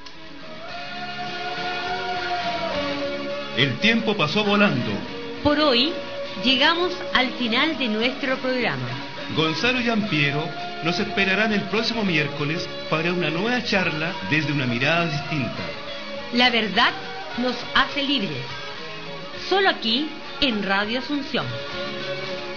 El tiempo pasó volando.
Por hoy llegamos al final de nuestro programa.
Gonzalo y Ampiero nos esperarán el próximo miércoles para una nueva charla desde una mirada distinta.
La verdad nos hace libres. Solo aquí en Radio Asunción.